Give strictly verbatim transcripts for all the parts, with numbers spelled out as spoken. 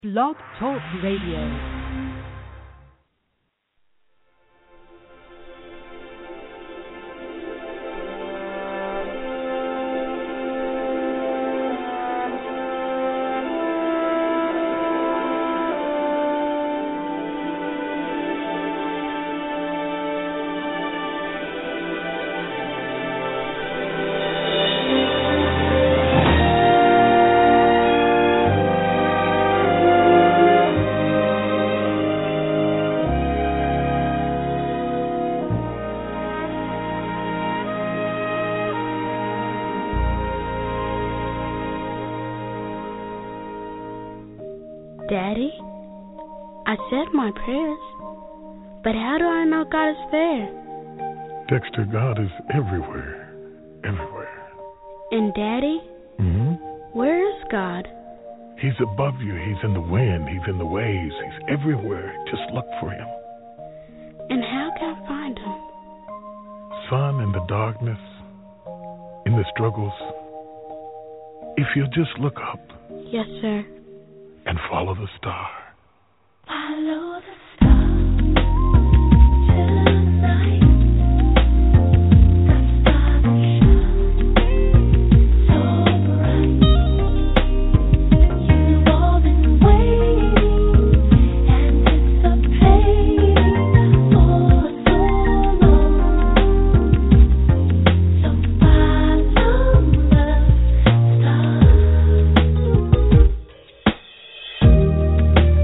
Blog Talk Radio. Daddy, I said my prayers, but how do I know God is there? Dexter, God is everywhere, everywhere. And Daddy, hmm where is God? He's above you, he's in the wind, he's in the waves, he's everywhere. Just look for him. And how can I find him? Son, in the darkness, in the struggles, if you just look up. Yes, sir. And follow the star. Follow the star tonight. The star that shines so bright. You've all been waiting, and anticipating for so long. So follow the star.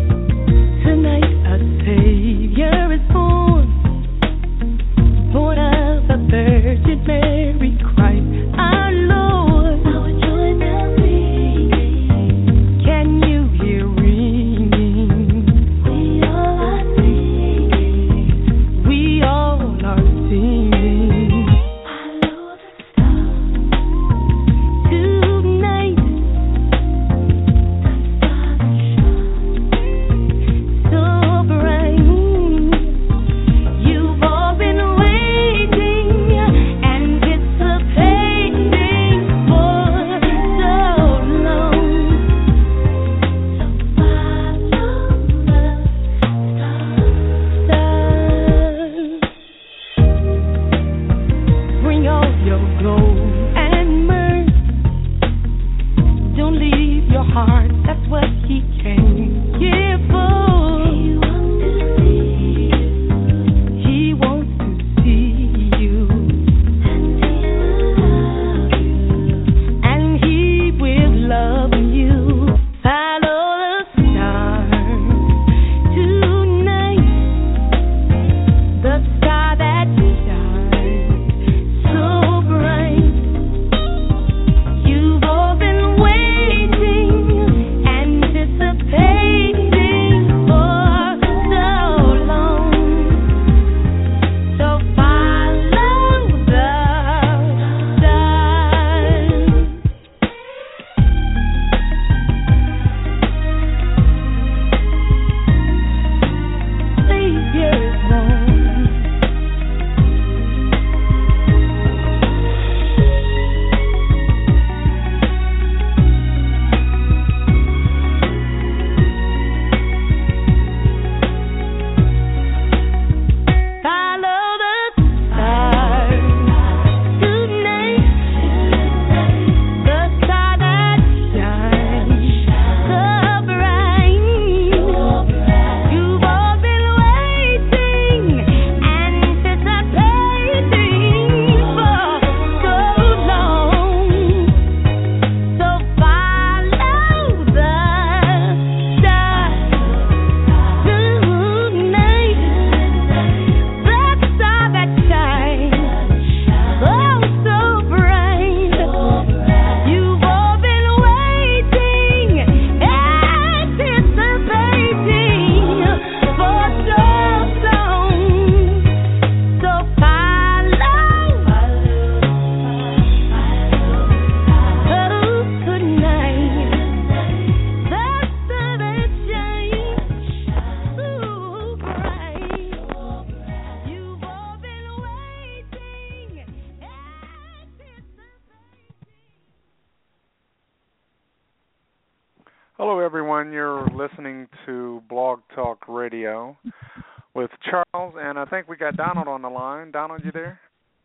listening to Blog Talk Radio with Charles, and I think we got Donald on the line. Donald, you there?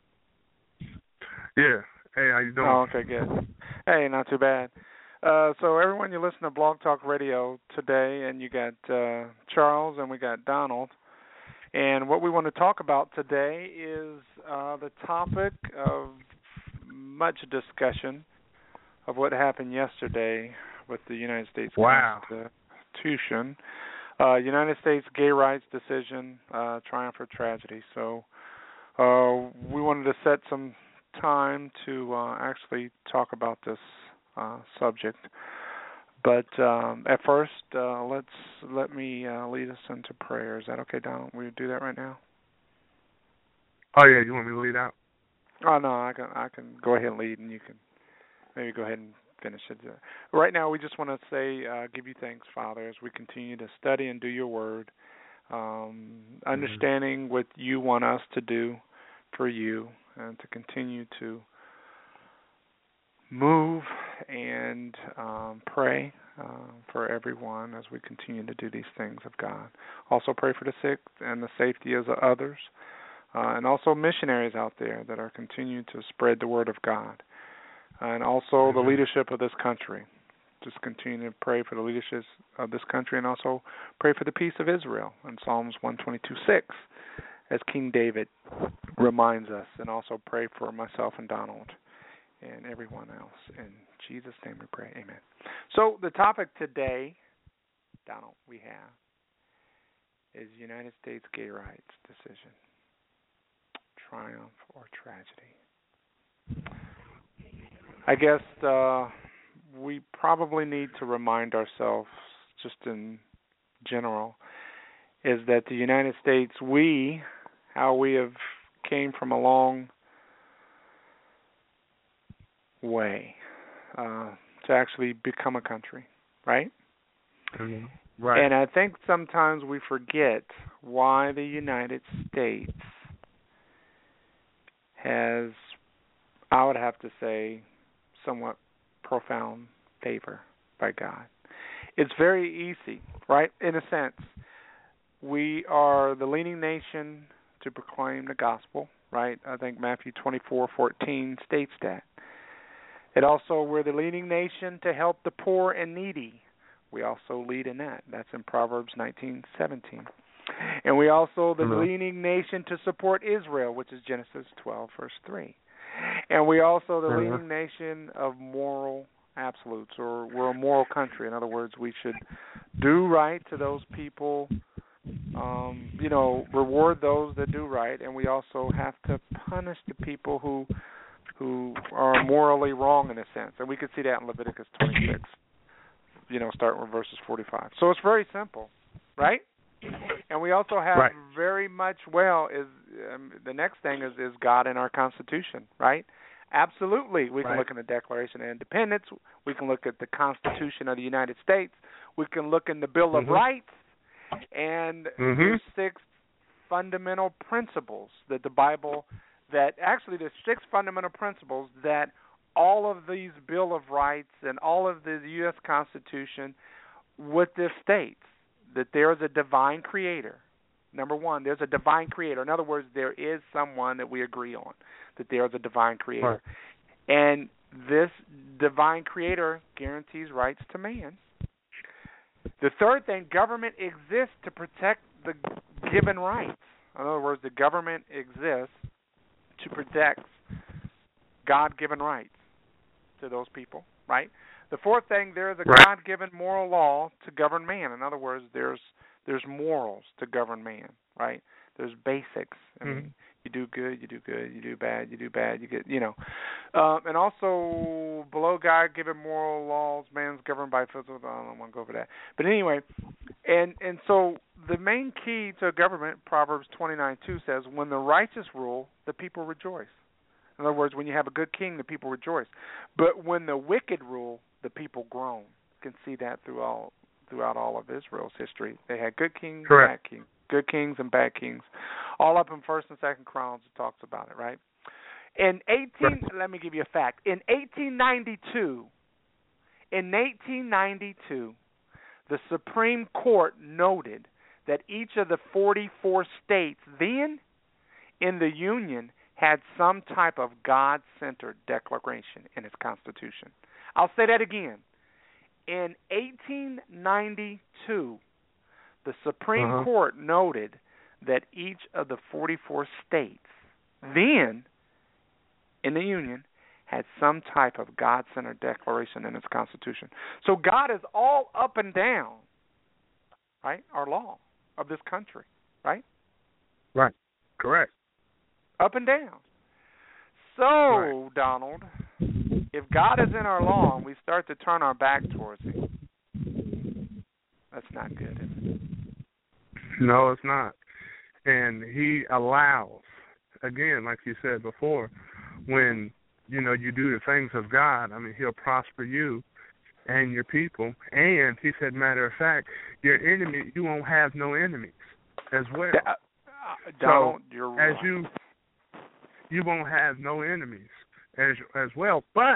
Yeah. Hey, how you doing? Oh, okay, good. Hey, not too bad. Uh, so everyone, you listen to Blog Talk Radio today, and you got uh, Charles and we got Donald. And what we want to talk about today is uh, the topic of much discussion of what happened yesterday with the United States wow. Constitution. Uh, United States gay rights decision, uh, triumph or tragedy. So uh, we wanted to set some time to uh, actually talk about this uh, subject. But um, at first, uh, let's let me uh, lead us into prayer. Is that okay, Donald? Will you do that right now? Oh yeah, you want me to lead out? Oh no, I can I can go ahead and lead, and you can maybe go ahead and finish it. Right now, we just want to say, uh, give you thanks, Father, as we continue to study and do your word, um, understanding mm-hmm. what you want us to do for you, and to continue to move and um, pray uh, for everyone as we continue to do these things of God. Also pray for the sick and the safety of others, uh, and also missionaries out there that are continuing to spread the word of God, and also the leadership of this country. Just continue to pray for the leadership of this country, and also pray for the peace of Israel in Psalms one twenty-two six, as King David reminds us, and also pray for myself and Donald and everyone else. In Jesus' name we pray, amen. So the topic today, Donald, we have is United States gay rights decision, triumph or tragedy. I guess uh, we probably need to remind ourselves, just in general, is that the United States, we, how we have came from a long way uh, to actually become a country, right? Mm-hmm. Right. And I think sometimes we forget why the United States has, I would have to say, somewhat profound favor by God. It's very easy, right? In a sense, we are the leading nation to proclaim the gospel, right? I think Matthew twenty-four fourteen states that. It also, we're the leading nation to help the poor and needy. We also lead in that. That's in Proverbs nineteen seventeen. And we also the mm-hmm. leading nation to support Israel, which is Genesis twelve, verse three. And we also the mm-hmm. leading nation of moral absolutes, or we're a moral country. In other words, we should do right to those people, um, you know, reward those that do right, and we also have to punish the people who who are morally wrong in a sense. And we can see that in Leviticus twenty-six, you know, starting with verses forty-five. So it's very simple, right? And we also have right. very much, well, is um, the next thing is, is God in our Constitution, right? Absolutely. We can right. look in the Declaration of Independence. We can look at the Constitution of the United States. We can look in the Bill mm-hmm. of Rights. And mm-hmm. there's six fundamental principles that the Bible, that actually there's six fundamental principles that all of these Bill of Rights and all of the U S Constitution, what this states, that there is a divine creator. Number one, there's a divine creator. In other words, there is someone that we agree on, that there is a divine creator. Right. And this divine creator guarantees rights to man. The third thing, government exists to protect the given rights. In other words, the government exists to protect God-given rights to those people, right? The fourth thing, there is a right. God-given moral law to govern man. In other words, there's there's morals to govern man, right? There's basics. I mean, mm-hmm. you do good, you do good. You do bad, you do bad. You get, you know. Uh, and also, below God-given moral laws, man's governed by physical. I don't want to go over that. But anyway, and and so the main key to government, Proverbs twenty-nine two says, when the righteous rule, the people rejoice. In other words, when you have a good king, the people rejoice. But when the wicked rule, the people groan. You can see that through all, throughout all of Israel's history. They had good kings Correct. and bad kings, good kings and bad kings. All up in First and Second Chronicles, it talks about it, right? In eighteen, right. let me give you a fact. In eighteen ninety-two, in eighteen ninety-two, the Supreme Court noted that each of the forty-four states then in the Union had some type of God-centered declaration in its Constitution. I'll say that again. In eighteen ninety-two, the Supreme uh-huh. Court noted that each of the forty-four states then in the Union had some type of God-centered declaration in its Constitution. So God is all up and down, right, our law of this country, right? Right. Correct. Up and down. So, right. Donald, if God is in our law and we start to turn our back towards Him, that's not good, is it? No, it's not. And He allows, again, like you said before, when, you know, you do the things of God, I mean, He'll prosper you and your people. And He said, matter of fact, your enemy, you won't have no enemies as well. Uh, uh, Donald, so, you're as right. you, you won't have no enemies as as well. But,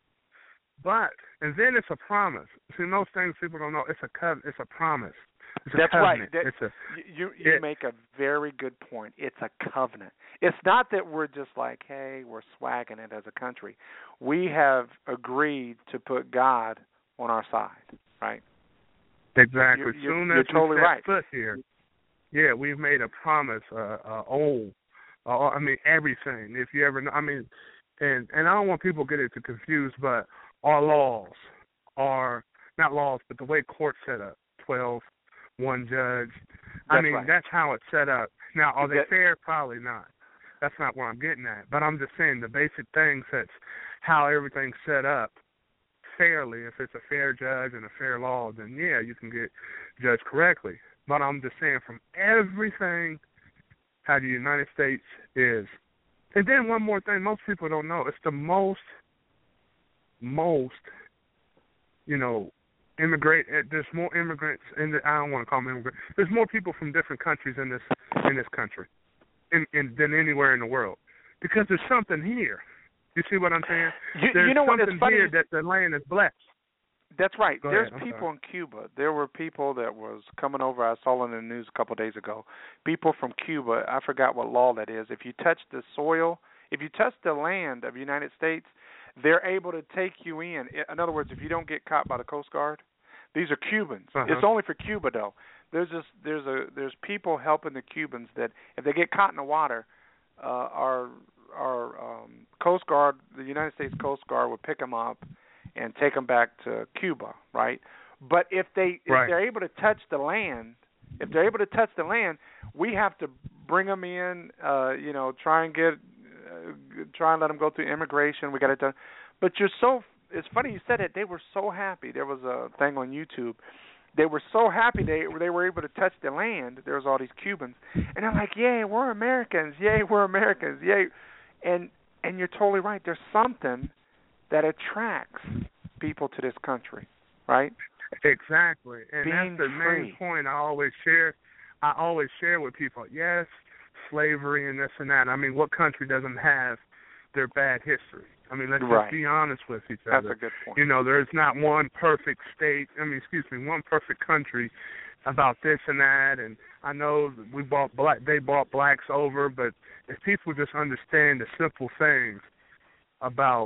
but, and then it's a promise. See, most things people don't know. It's a covenant. It's a promise. It's That's a right. That, it's a, you you it, make a very good point. It's a covenant. It's not that we're just like, hey, we're swagging it as a country. We have agreed to put God on our side, right? Exactly. You're, as you're, soon you're as totally we set right. foot here, yeah, we've made a promise. Uh, uh, old, uh, I mean, everything. If you ever, know, I mean, and and I don't want people to get it too confused, but our laws are not laws, but the way courts set up, twelve. One judge. I that's mean, right. that's how it's set up. Now, are they that, fair? Probably not. That's not where I'm getting at. But I'm just saying the basic things, that's how everything's set up fairly. If it's a fair judge and a fair law, then, yeah, you can get judged correctly. But I'm just saying from everything how the United States is. And then one more thing most people don't know. It's the most, most, you know, immigrate. There's more immigrants in the. I don't want to call them immigrants. There's more people from different countries in this in this country, in, in than anywhere in the world, because there's something here. You see what I'm saying? You, there's you know what? something It's funny. here that the land is blessed. That's right. Go There's ahead, people in Cuba. There were people that was coming over. I saw in the news a couple of days ago. People from Cuba. I forgot what law that is. If you touch the soil, if you touch the land of the United States, they're able to take you in. In other words, if you don't get caught by the Coast Guard. These are Cubans. Uh-huh. It's only for Cuba, though. There's this, there's a there's people helping the Cubans that if they get caught in the water, uh, our our um, Coast Guard, the United States Coast Guard, would pick them up and take them back to Cuba, right? But if they if right. they're able to touch the land, if they're able to touch the land, we have to bring them in. Uh, you know, try and get uh, try and let them go through immigration. We got it done. But you're so. It's funny you said it. They were so happy. There was a thing on YouTube. They were so happy they they were able to touch the land. There was all these Cubans, and they're like, "Yay, we're Americans! Yay, we're Americans! Yay!" And and you're totally right. There's something that attracts people to this country, right? Exactly, and Being that's the free. main point I always share. I always share with people. Yes, slavery and this and that. I mean, what country doesn't have their bad history? I mean, let's right. just be honest with each That's other. That's a good point. You know, there's not one perfect state, I mean, excuse me, one perfect country about this and that. And I know we bought black, they bought blacks over, but if people just understand the simple things about,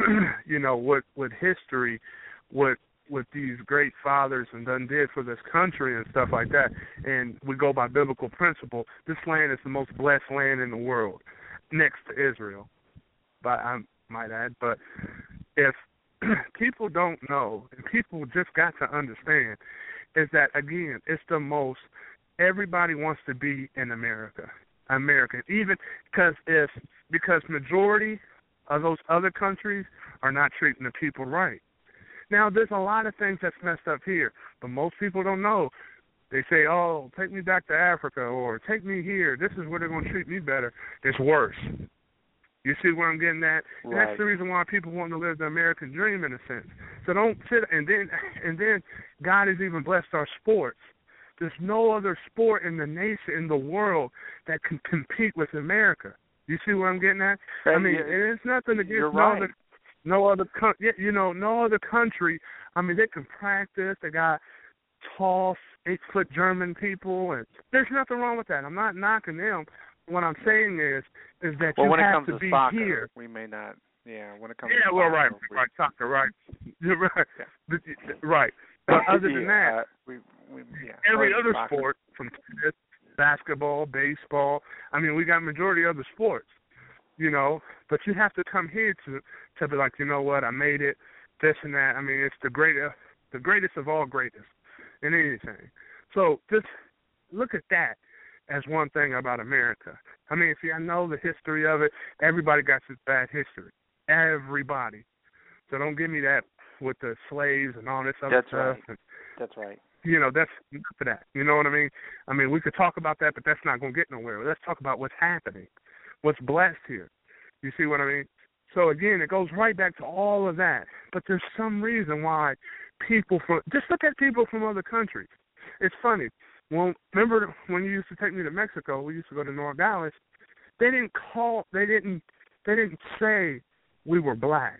you know, what, what history, what what these great fathers and done did for this country and stuff like that, and we go by biblical principle, this land is the most blessed land in the world, next to Israel. But I'm might add, but if people don't know, and people just got to understand, is that, again, it's the most, everybody wants to be in America, American, even because if, because majority of those other countries are not treating the people right. Now, there's a lot of things that's messed up here, but most people don't know. They say, oh, take me back to Africa, or take me here. This is where they're going to treat me better. It's worse. You see where I'm getting at? And right. That's the reason why people want to live the American dream, in a sense. So don't sit, and then and then God has even blessed our sports. There's no other sport in the nation, in the world, that can compete with America. You see where I'm getting at? Right. I mean, and it's nothing against You're no right. other, no other, you know, no other country. I mean, they can practice. They got tall, eight-foot German people, and there's nothing wrong with that. I'm not knocking them. What I'm saying is, is that well, you when have it comes to, to be soccer, here. we may not. Yeah, when it comes yeah, to well, soccer, right, we, right, soccer, right, You're right, yeah. but, right. But other than yeah, that, uh, we, we, yeah, every other soccer. sport, from tennis, basketball, baseball. I mean, we got majority of the sports, you know. But you have to come here to to be like, you know what, I made it, this and that. I mean, it's the greatest, the greatest of all greatest in anything. So just look at that as one thing about America. I mean, if you know the history of it, everybody got this bad history. Everybody. So don't give me that with the slaves and all this other That's stuff. right. And, That's right. you know, that's enough of that. You know what I mean? I mean, we could talk about that, but that's not going to get nowhere. Let's talk about what's happening, what's blessed here. You see what I mean? So, again, it goes right back to all of that. But there's some reason why people from – just look at people from other countries. It's funny. Well, remember when you used to take me to Mexico, we used to go to Nogales, they didn't call – they didn't they didn't say we were black.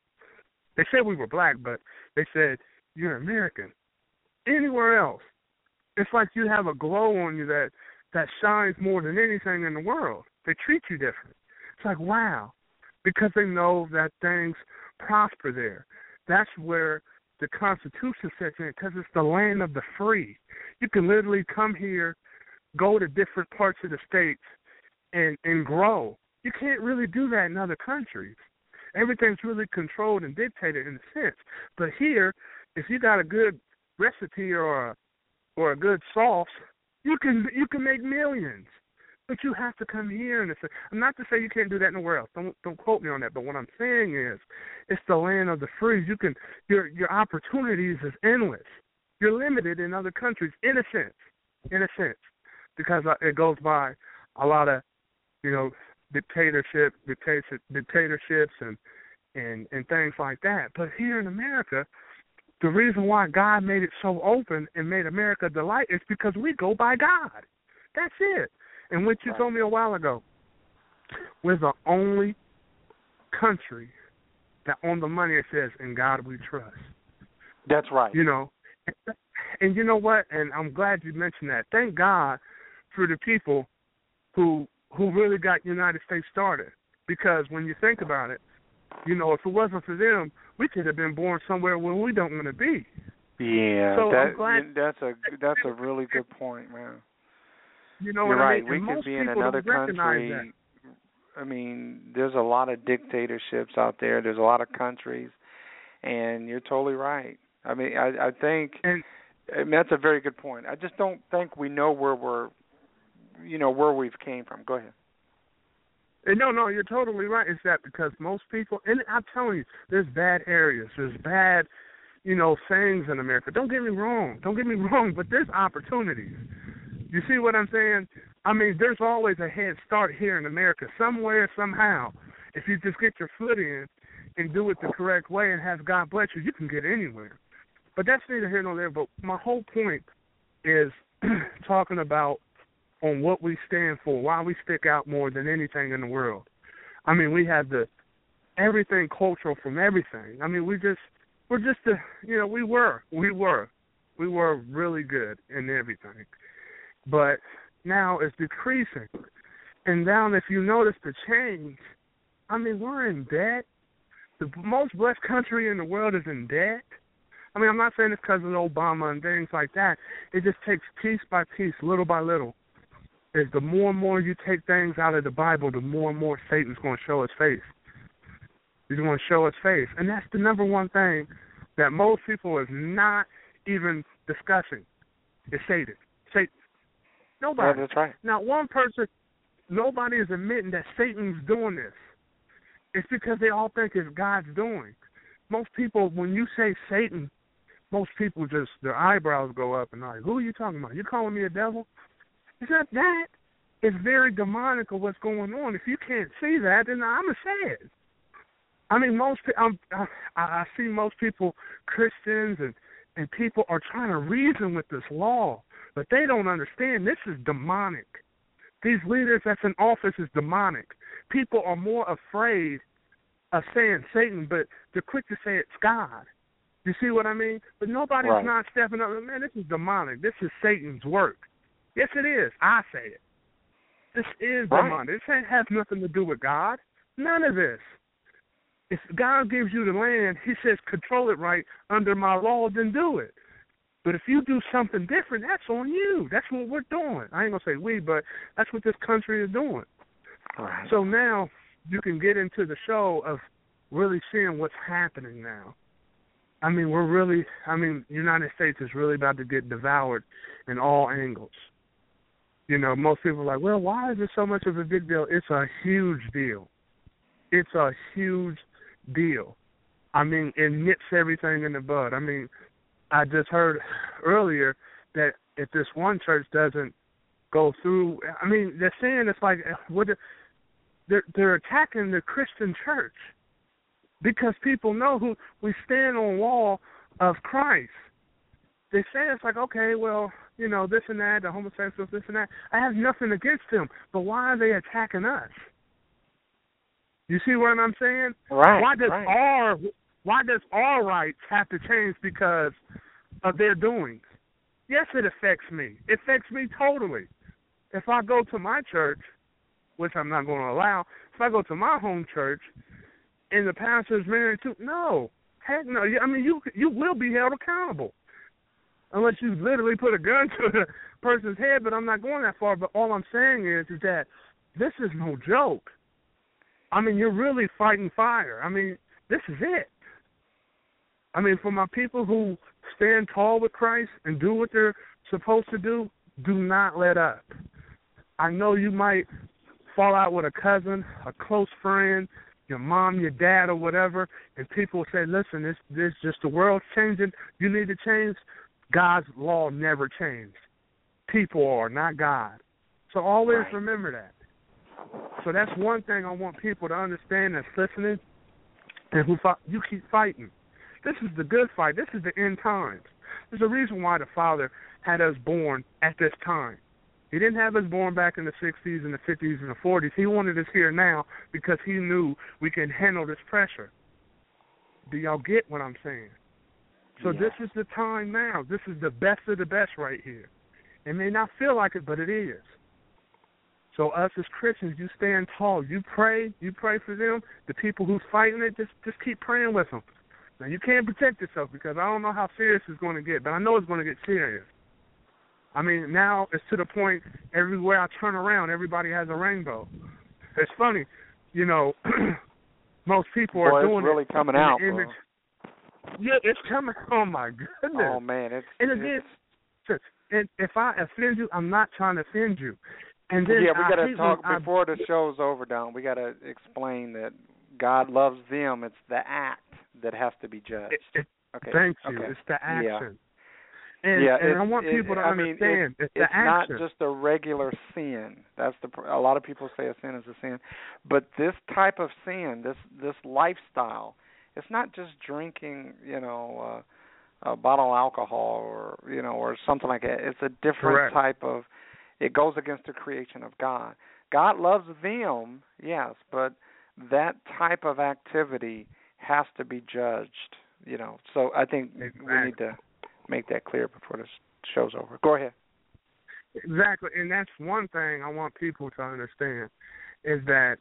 They said we were black, but they said, you're American. Anywhere else, it's like you have a glow on you that, that shines more than anything in the world. They treat you different. It's like, wow, because they know that things prosper there. That's where the Constitution sets in, because it's the land of the free. You can literally come here, go to different parts of the states, and, and grow. You can't really do that in other countries. Everything's really controlled and dictated in a sense. But here, if you got a good recipe or a, or a good sauce, you can you can make millions. But you have to come here and say, I'm not to say you can't do that nowhere else. Don't don't quote me on that. But what I'm saying is, it's the land of the free. You can your your opportunities is endless. You're limited in other countries in a sense, in a sense, because it goes by a lot of, you know, dictatorship, dictatorship dictatorships and and and things like that. But here in America, the reason why God made it so open and made America delight is because we go by God. That's it. And what you told me a while ago, we're the only country that on the money it says, "In God we trust." That's right. You know, and you know what? And I'm glad you mentioned that. Thank God for the people who who really got United States started. Because when you think about it, you know, if it wasn't for them, we could have been born somewhere where we don't want to be. Yeah, so that, I'm glad that's a that's a really good point, man. You know You're what right. I mean? We and could be in people another don't recognize country. that. I mean, there's a lot of dictatorships out there. There's a lot of countries, and you're totally right. I mean, I, I think and, I mean, that's a very good point. I just don't think we know where we're, you know, where we've came from. Go ahead. and no, no, you're totally right. It's that because most people, and I'm telling you, there's bad areas. There's bad, you know, things in America. Don't get me wrong. Don't get me wrong, but there's opportunities. You see what I'm saying? I mean, there's always a head start here in America, somewhere, somehow. If you just get your foot in and do it the correct way and have God bless you, you can get anywhere. But that's neither here nor there. But my whole point is talking about on what we stand for, why we stick out more than anything in the world. I mean, we have the everything cultural from everything. I mean, we just, we're just, a, you know, we were, we were, we were really good in everything. But now it's decreasing. And now if you notice the change, I mean, we're in debt. The most blessed country in the world is in debt. I mean, I'm not saying it's because of Obama and things like that. It just takes piece by piece, little by little. Is the more and more you take things out of the Bible, the more and more Satan's going to show his face. He's going to show his face. And that's the number one thing that most people is not even discussing is Satan. Satan. Nobody. Yeah, that's right. Not one person, nobody is admitting that Satan's doing this. It's because they all think it's God's doing. Most people, when you say Satan, most people just, their eyebrows go up and like, who are you talking about? You calling me a devil? It's not that. It's very demonic of what's going on. If you can't see that, then I'm sad. I mean, most I'm, I, I see most people, Christians and, and people are trying to reason with this law, but they don't understand this is demonic. These leaders that's in office is demonic. People are more afraid of saying Satan, but they're quick to say it's God. You see what I mean? But nobody's right. not stepping up. Man, this is demonic. This is Satan's work. Yes, it is. I say it. This is right. demonic. This ain't has nothing to do with God. None of this. If God gives you the land, he says control it right under my law, then do it. But if you do something different, that's on you. That's what we're doing. I ain't going to say we, but that's what this country is doing. Right. So now you can get into the show of really seeing what's happening now. I mean, we're really, I mean, the United States is really about to get devoured in all angles. You know, most people are like, well, why is it so much of a big deal? It's a huge deal. It's a huge deal. I mean, it nips everything in the bud. I mean, I just heard earlier that if this one church doesn't go through, I mean, they're saying it's like, what? They're they're attacking the Christian church because people know who we stand on the wall of Christ. They say it's like, okay, well, you know, this and that, the homosexuals, this and that. I have nothing against them, but why are they attacking us? You see what I'm saying? Right. Why does right. our why does our rights have to change because of their doings? Yes, it affects me. It affects me totally. If I go to my church, which I'm not going to allow, if I go to my home church and the pastor's married to, no, heck no. I mean, you you will be held accountable unless you literally put a gun to the person's head. But I'm not going that far. But all I'm saying is, is that this is no joke. I mean, you're really fighting fire. I mean, this is it. I mean, for my people who stand tall with Christ and do what they're supposed to do, do not let up. I know you might fall out with a cousin, a close friend, your mom, your dad, or whatever, and people say, listen, this this just the world's changing. You need to change. God's law never changed. People are, not God. So always right. remember that. So that's one thing I want people to understand that's listening and who fight, you keep fighting. This is the good fight. This is the end times. There's a reason why the Father had us born at this time. He didn't have us born back in the sixties and the fifties and the forties. He wanted us here now because he knew we can handle this pressure. Do y'all get what I'm saying? So yeah. this is the time now. This is the best of the best right here. It may not feel like it, but it is. So us as Christians, you stand tall. You pray. You pray for them. The people who's fighting it, just just keep praying with them. Now, you can't protect yourself because I don't know how serious it's going to get, but I know it's going to get serious. I mean, now it's to the point everywhere I turn around, everybody has a rainbow. It's funny, you know, most people Boy, are doing it's really it coming in out, the image. Yeah, it's coming. Oh, my goodness. Oh, man. It's, and again, it's... and if I offend you, I'm not trying to offend you. And then yeah, we got to talk when before I, the show's over, Don. We got to explain that God loves them. It's the act that has to be judged. It, it, okay. Thank you. Okay. It's the action. Yeah. And, yeah, and I want it, people to I understand mean, it, it's the it's action. not just a regular sin. That's the a lot of people say a sin is a sin, but this type of sin, this this lifestyle, it's not just drinking, you know, uh, a bottle of alcohol or you know or something like that. It's a different Correct. type of. It goes against the creation of God. God loves them, yes, but that type of activity has to be judged, you know. So I think exactly. we need to make that clear before this show's over. Go ahead. Exactly, and that's one thing I want people to understand is that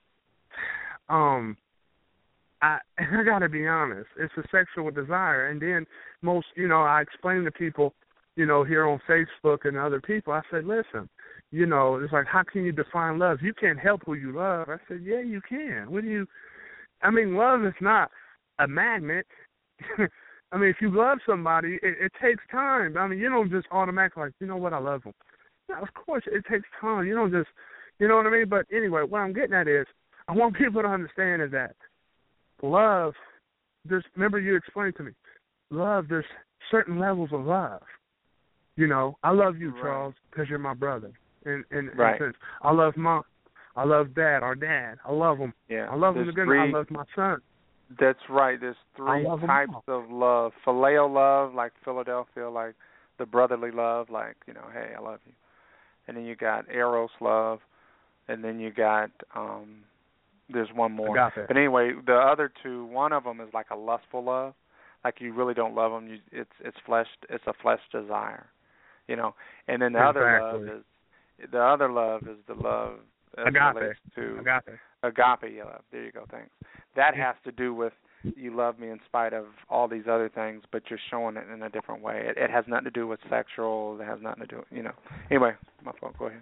um, I I got to be honest, it's a sexual desire, and then most, you know, I explain to people, you know, here on Facebook and other people, I said, listen, you know, it's like, how can you define love? You can't help who you love. I said, yeah, you can. What do you, I mean, love is not a magnet. I mean, if you love somebody, it, it takes time. I mean, you don't just automatically like, you know what, I love them. Yeah, of course, it takes time. You don't just, you know what I mean? But anyway, what I'm getting at is, I want people to understand is that love, there's, remember you explained to me, love, there's certain levels of love. You know, I love you, right. Charles, because you're my brother. In, in, right. in sense. I love mom. I love dad, our dad. I love him. Yeah. I love There's him again. three, I love my son. That's right. There's three types of love. Phileo love, like Philadelphia, like the brotherly love, like, you know, hey, I love you. And then you got Eros love, and then you got, um, there's one more. Agape. But anyway, the other two, one of them is like a lustful love. like you really don't love them. You, it's it's flesh. It's a flesh desire, you know. And then the exactly. other love is the other love is the love as agape. relates to Agape. Agape love. There you go. Thanks. That has to do with you love me in spite of all these other things, but you're showing it in a different way. It, it has nothing to do with sexual. It has nothing to do, you know. Anyway, my fault. Go ahead.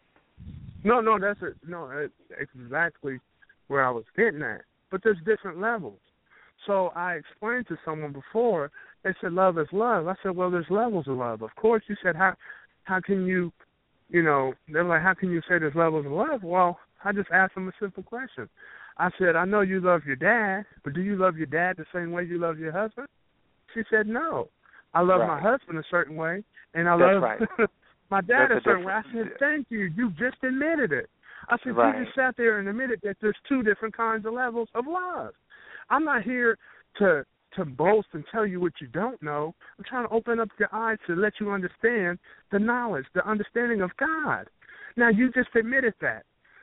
No, no, that's it. No, it's exactly where I was getting at. But there's different levels. So I explained to someone before. They said love is love. I said, well, there's levels of love. Of course, you said how how can you, you know? They're like, how can you say there's levels of love? Well, I just asked them a simple question. I said, I know you love your dad, but do you love your dad the same way you love your husband? She said, no. I love right. my husband a certain way, and I That's love right. my dad That's a certain way. I said, thank you. You just admitted it. I said, right. you just sat there and admitted that there's two different kinds of levels of love. I'm not here to to boast and tell you what you don't know. I'm trying to open up your eyes to let you understand the knowledge, the understanding of God. Now, you just admitted that.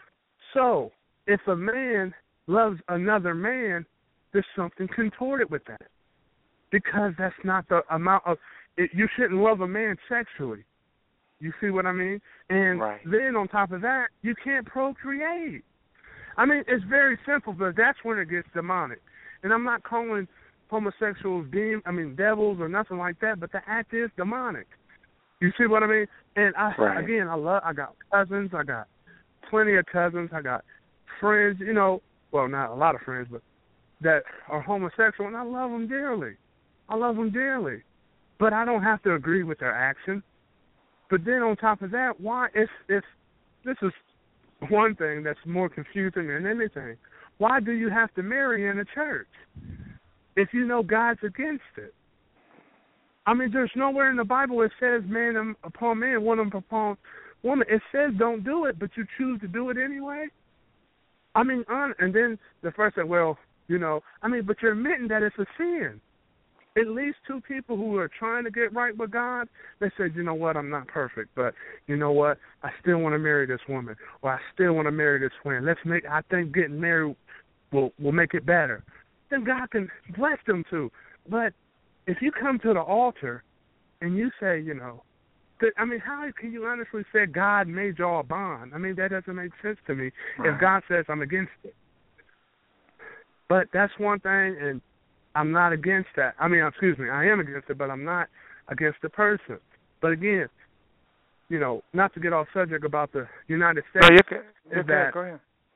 So, if a man loves another man, there's something contorted with that. Because that's not the amount of it, you shouldn't love a man sexually. You see what I mean? And right. then on top of that, you can't procreate. I mean, it's very simple, but that's when it gets demonic. And I'm not calling homosexuals demons, I mean devils or nothing like that, but the act is demonic. You see what I mean? And I right. again, I love. I got cousins. I got plenty of cousins. I got friends. You know, well, not a lot of friends, but that are homosexual, and I love them dearly. I love them dearly, but I don't have to agree with their action. But then on top of that, why? If if this is one thing that's more confusing than anything, why do you have to marry in a church if you know God's against it? I mean, there's nowhere in the Bible it says man upon man, woman upon woman. It says don't do it, but you choose to do it anyway. I mean, on, and then the first said, well, you know, I mean, but you're admitting that it's a sin. At least two people who are trying to get right with God, they said, you know what, I'm not perfect, but you know what, I still want to marry this woman, or I still want to marry this friend. Let's make, I think getting married will will make it better. Then God can bless them too. But if you come to the altar and you say, you know, that, I mean, how can you honestly say God made y'all a bond? I mean, that doesn't make sense to me if God says I'm against it. But that's one thing, and I'm not against that. I mean, excuse me, I am against it, but I'm not against the person. But again, you know, not to get off subject about the United States, no, you can, you is can. that Go ahead.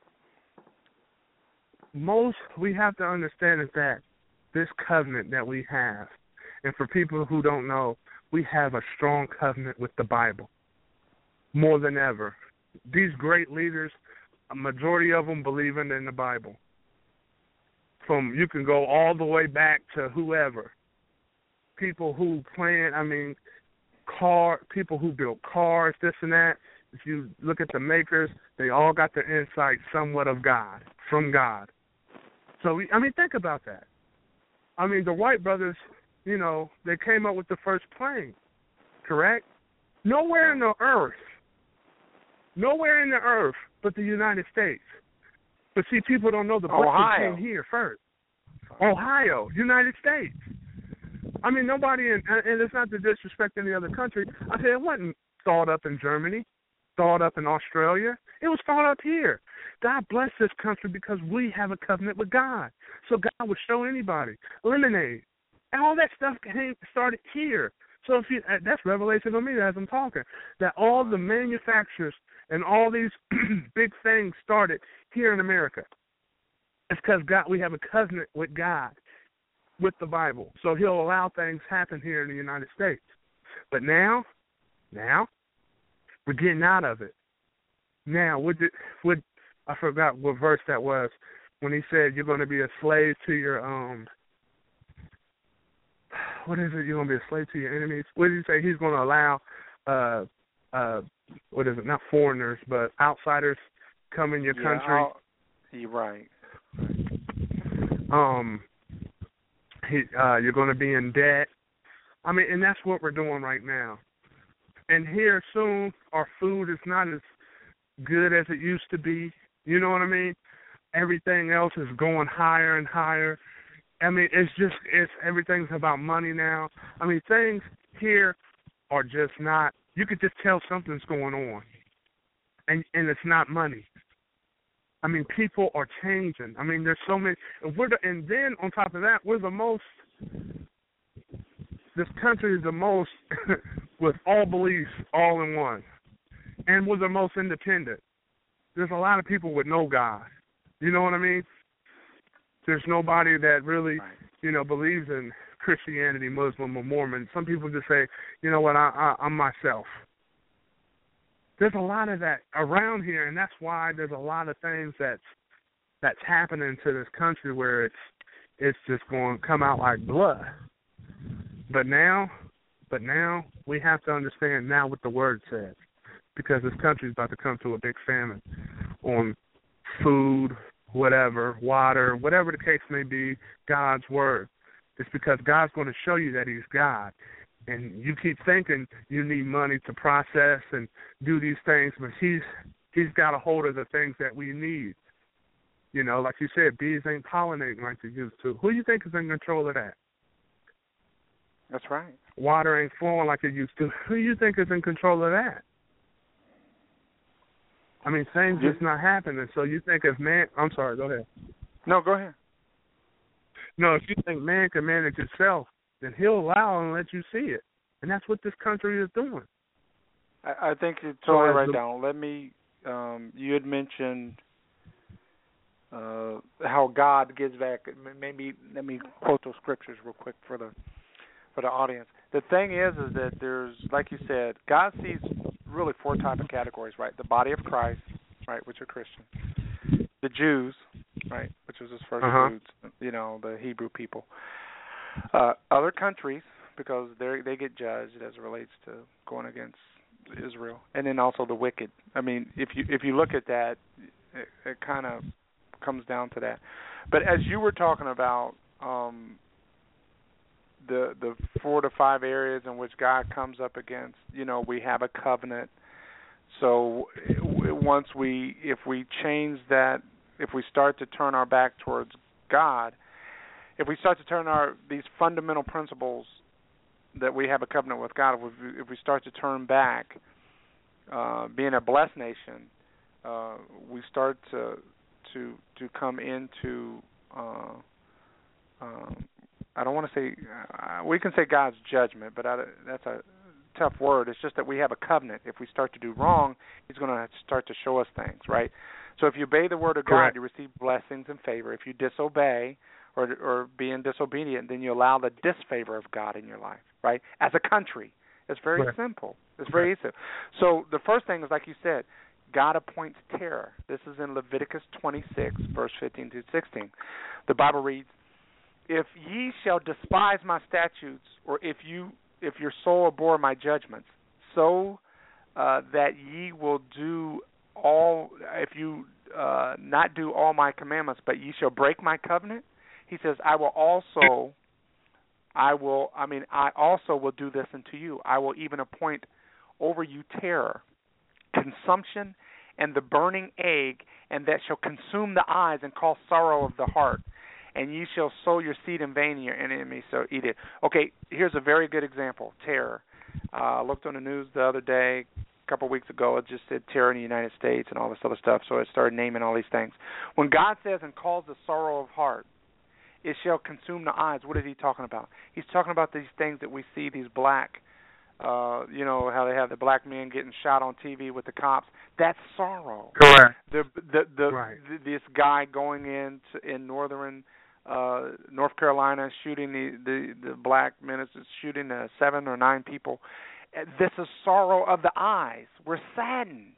most we have to understand is that this covenant that we have, and for people who don't know, we have a strong covenant with the Bible, more than ever. These great leaders, a majority of them believing in the Bible. From you can go all the way back to whoever. People who plan, I mean, car, people who built cars, this and that. If you look at the makers, they all got their insight somewhat of God, from God. So, we, I mean, think about that. I mean, the White brothers, you know, they came up with the first plane, correct? Nowhere in the earth, nowhere in the earth but the United States. But see, people don't know the British came here first. Ohio, United States. I mean, nobody, in, and it's not to disrespect any other country. I said it wasn't thought up in Germany, thought up in Australia. It was thought up here. God bless this country because we have a covenant with God. So God would show anybody. Lemonade. And all that stuff came, started here. So if you, that's revelation to me as I'm talking, that all the manufacturers and all these big things started here in America. It's because God, we have a covenant with God, with the Bible. So he'll allow things happen here in the United States. But now, now, we're getting out of it. Now, would, it, would I forgot what verse that was when he said you're going to be a slave to your, um, what is it, you're going to be a slave to your enemies? What did he say? He's going to allow, uh, uh, what is it, not foreigners, but outsiders come in your yeah, country. I'll, you're right. Um, he, uh, you're going to be in debt. I mean, and that's what we're doing right now. And here soon, our food is not as good as it used to be. You know what I mean? Everything else is going higher and higher. I mean, it's just, it's, everything's about money now. I mean, things here are just not, you could just tell something's going on, and and it's not money. I mean, people are changing. I mean, there's so many, and, we're the, and then on top of that, we're the most, this country is the most, with all beliefs all in one, and we're the most independent. There's a lot of people with no God. You know what I mean? There's nobody that really, right. you know, believes in Christianity, Muslim, or Mormon. Some people just say, you know what, I, I, I'm myself. There's a lot of that around here, and that's why there's a lot of things that's that's happening to this country where it's it's just going to come out like blood. But now, but now we have to understand now what the Word says, because this country is about to come to a big famine on food, whatever, water, whatever the case may be, God's Word. It's because God's going to show you that He's God. And you keep thinking you need money to process and do these things, but He's He's got a hold of the things that we need. You know, like you said, bees ain't pollinating like they used to. Who do you think is in control of that? That's right. Water ain't flowing like it used to. Who do you think is in control of that? I mean, things just not happening. So you think if man, I'm sorry, go ahead. No, go ahead. No, if you think man can manage itself, then He'll allow and let you see it. And that's what this country is doing. I, I think you're totally so right, the, Donald. Let me, um, you had mentioned uh, how God gives back. Maybe let me quote those scriptures real quick for the for the audience. The thing is, is that there's, like you said, God sees really four type of categories, right? The body of Christ, right, which are Christians. The Jews, right, which was His first uh-huh. fruits, you know, the Hebrew people. Uh, other countries, because they they get judged as it relates to going against Israel, and then also the wicked. I mean, if you if you look at that, it, it kind of comes down to that. But as you were talking about um, the the four to five areas in which God comes up against, you know, we have a covenant. So once we, if we change that, if we start to turn our back towards God, if we start to turn our these fundamental principles that we have a covenant with God, if we, if we start to turn back, uh, being a blessed nation, uh, we start to to to come into. Uh, um, I don't want to say uh, we can say God's judgment, but I, that's a tough word. It's just that we have a covenant. If we start to do wrong, He's going to start to show us things, right? So if you obey the word of Correct. God, you receive blessings and favor. If you disobey or or being disobedient, then you allow the disfavor of God in your life, right? As a country, it's very Right. simple. It's very easy. So the first thing is, like you said, God appoints terror. This is in Leviticus twenty-six, verse fifteen to sixteen. The Bible reads, "If ye shall despise my statutes, or if you if your soul abhor my judgments, so uh, that ye will do all, if you uh, not do all my commandments, but ye shall break my covenant," He says, "I will also, I will, I mean, I also will do this unto you. I will even appoint over you terror, consumption, and the burning egg, and that shall consume the eyes and cause sorrow of the heart. And ye shall sow your seed in vain, and your enemy shall eat it." Okay, here's a very good example, terror. Uh, I looked on the news the other day, a couple of weeks ago, it just said terror in the United States and all this other stuff, so it started naming all these things. When God says, "and cause the sorrow of heart, it shall consume the eyes," what is He talking about? He's talking about these things that we see, these black, uh, you know, how they have the black men getting shot on T V with the cops. That's sorrow. Correct. The the the, right. the this guy going in to, in northern uh, North Carolina shooting the, the, the black ministers, shooting uh, seven or nine people. This is sorrow of the eyes. We're saddened.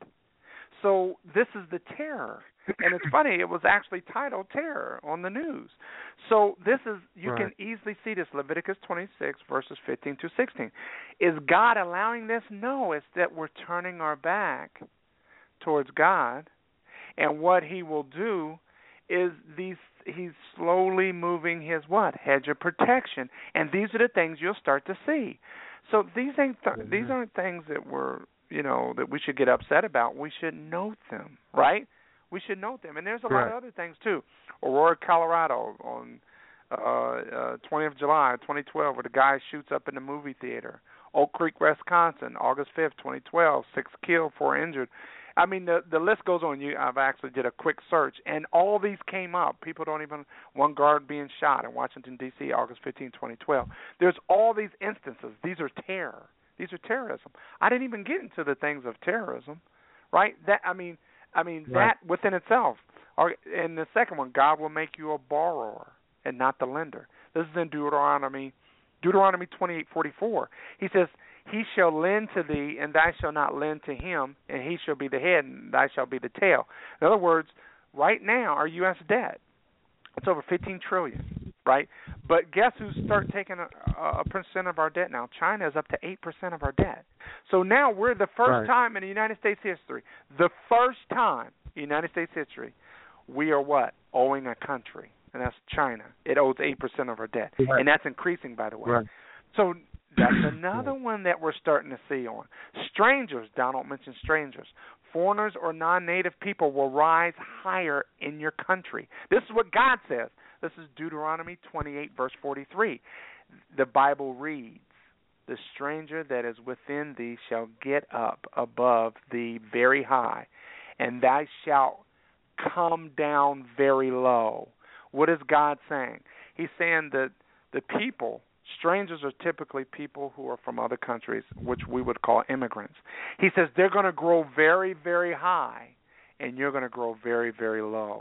So this is the terror. And it's funny, it was actually titled Terror on the news. So this is, you right. can easily see this, Leviticus twenty-six, verses fifteen to sixteen. Is God allowing this? No, it's that we're turning our back towards God. And what He will do is these, He's slowly moving His what? Hedge of protection. And these are the things you'll start to see. So these ain't th- mm-hmm. these aren't things that we're, you know, that we should get upset about. We should note them, right? We should note them. And there's a right. lot of other things, too. Aurora, Colorado, on uh, uh, twentieth of July, twenty twelve, where the guy shoots up in the movie theater. Oak Creek, Wisconsin, August fifth, twenty twelve, six killed, four injured. I mean, the the list goes on. You, I've actually did a quick search, and all these came up. People don't even, one guard being shot in Washington, D C, August fifteenth, twenty twelve. There's all these instances. These are terror. These are terrorism. I didn't even get into the things of terrorism, right? That I mean, I mean right. that within itself. Or, and the second one, God will make you a borrower and not the lender. This is in Deuteronomy, Deuteronomy twenty-eight forty-four. He says, he shall lend to thee, and thou shalt not lend to him, and he shall be the head, and thou shalt be the tail. In other words, right now, our U S debt, it's over fifteen trillion dollars, right? But guess who's start taking a, a percent of our debt now? China is up to eight percent of our debt. So now we're the first right. time in the United States history, the first time in United States history, we are what? Owing a country, and that's China. It owes eight percent of our debt, right. and that's increasing, by the way. Right. So that's another one that we're starting to see on. Strangers, Donald mentioned strangers. Foreigners or non-native people will rise higher in your country. This is what God says. This is Deuteronomy twenty-eight, verse forty-three. The Bible reads, the stranger that is within thee shall get up above thee very high, and thou shalt come down very low. What is God saying? He's saying that the people, strangers are typically people who are from other countries, which we would call immigrants. He says they're going to grow very, very high, and you're going to grow very, very low.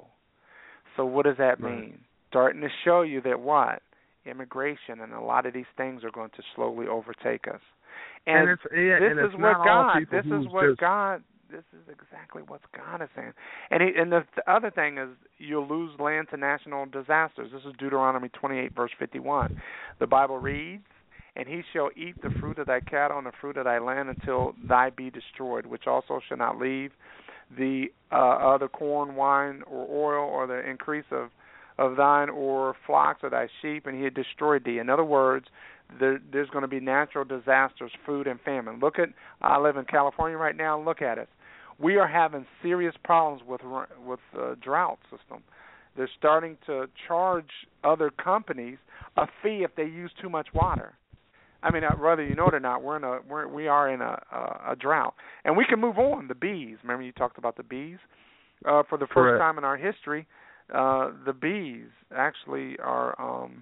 So what does that right. mean? Starting to show you that what? Immigration and a lot of these things are going to slowly overtake us. And, and it's, yeah, this and is it's what not God, all people this is what just... God, this is exactly what God is saying. And he, and the, the other thing is you'll lose land to national disasters. This is Deuteronomy twenty-eight, verse fifty-one. The Bible reads, and he shall eat the fruit of thy cattle and the fruit of thy land until thy be destroyed, which also shall not leave the uh, other corn, wine, or oil, or the increase of, of thine, or flocks, or thy sheep, and he had destroyed thee. In other words, there, there's going to be natural disasters, food and famine. Look at, I live in California right now, and look at it. We are having serious problems with with the drought system. They're starting to charge other companies a fee if they use too much water. I mean, whether you know it or not, we're in a we're, we are in a, a, a drought, and we can move on. The bees. Remember, you talked about the bees. Uh, for the first Correct. time in our history, uh, the bees actually are um,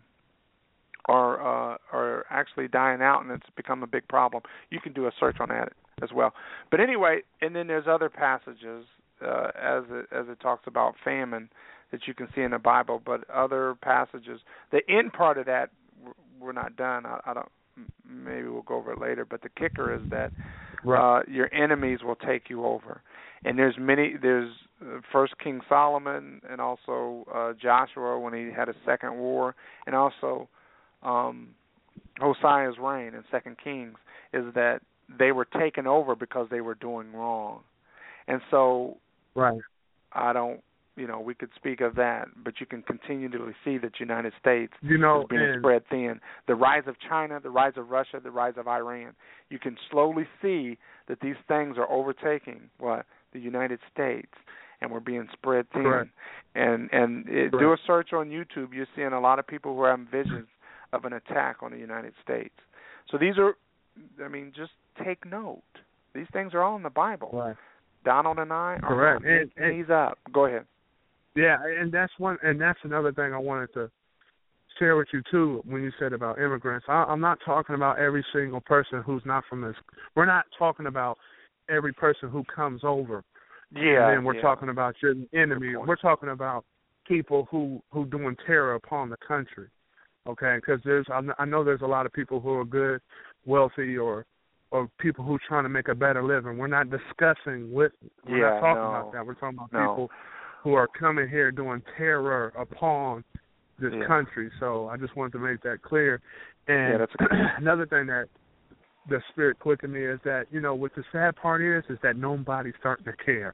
are uh, are actually dying out, and it's become a big problem. You can do a search on that as well. But anyway, and then there's other passages uh, as it, as it talks about famine that you can see in the Bible, but other passages. The end part of that we're not done. I, I don't. Maybe we'll go over it later. But the kicker is that right. uh, your enemies will take you over. And there's many. There's uh, First King Solomon, and also uh, Joshua when he had a second war, and also um, Hoseia's reign in Second Kings. Is that they were taken over because they were doing wrong. And so right. I don't, you know, we could speak of that, but you can continue to see that the United States you know, is being spread thin. The rise of China, the rise of Russia, the rise of Iran. You can slowly see that these things are overtaking what? The United States, and we're being spread thin. Correct. And, and it, do a search on YouTube. You're seeing a lot of people who are having visions of an attack on the United States. So these are, I mean, just take note. These things are all in the Bible. Right. Donald and I are Correct. And, and, he's up. Go ahead. Yeah, and that's one, and that's another thing I wanted to share with you too. When you said about immigrants, I, I'm not talking about every single person who's not from this. We're not talking about every person who comes over. Yeah. And then we're yeah. talking about your enemy. We're talking about people who who doing terror upon the country. Okay, because there's I know there's a lot of people who are good, wealthy, or or people who are trying to make a better living. We're not discussing with. We're yeah, not talking no. about that. We're talking about no. people who are coming here doing terror upon this yeah. country. So I just wanted to make that clear. And yeah, that's a- another thing that the Spirit quickened me is that, you know, what the sad part is, is that nobody's starting to care.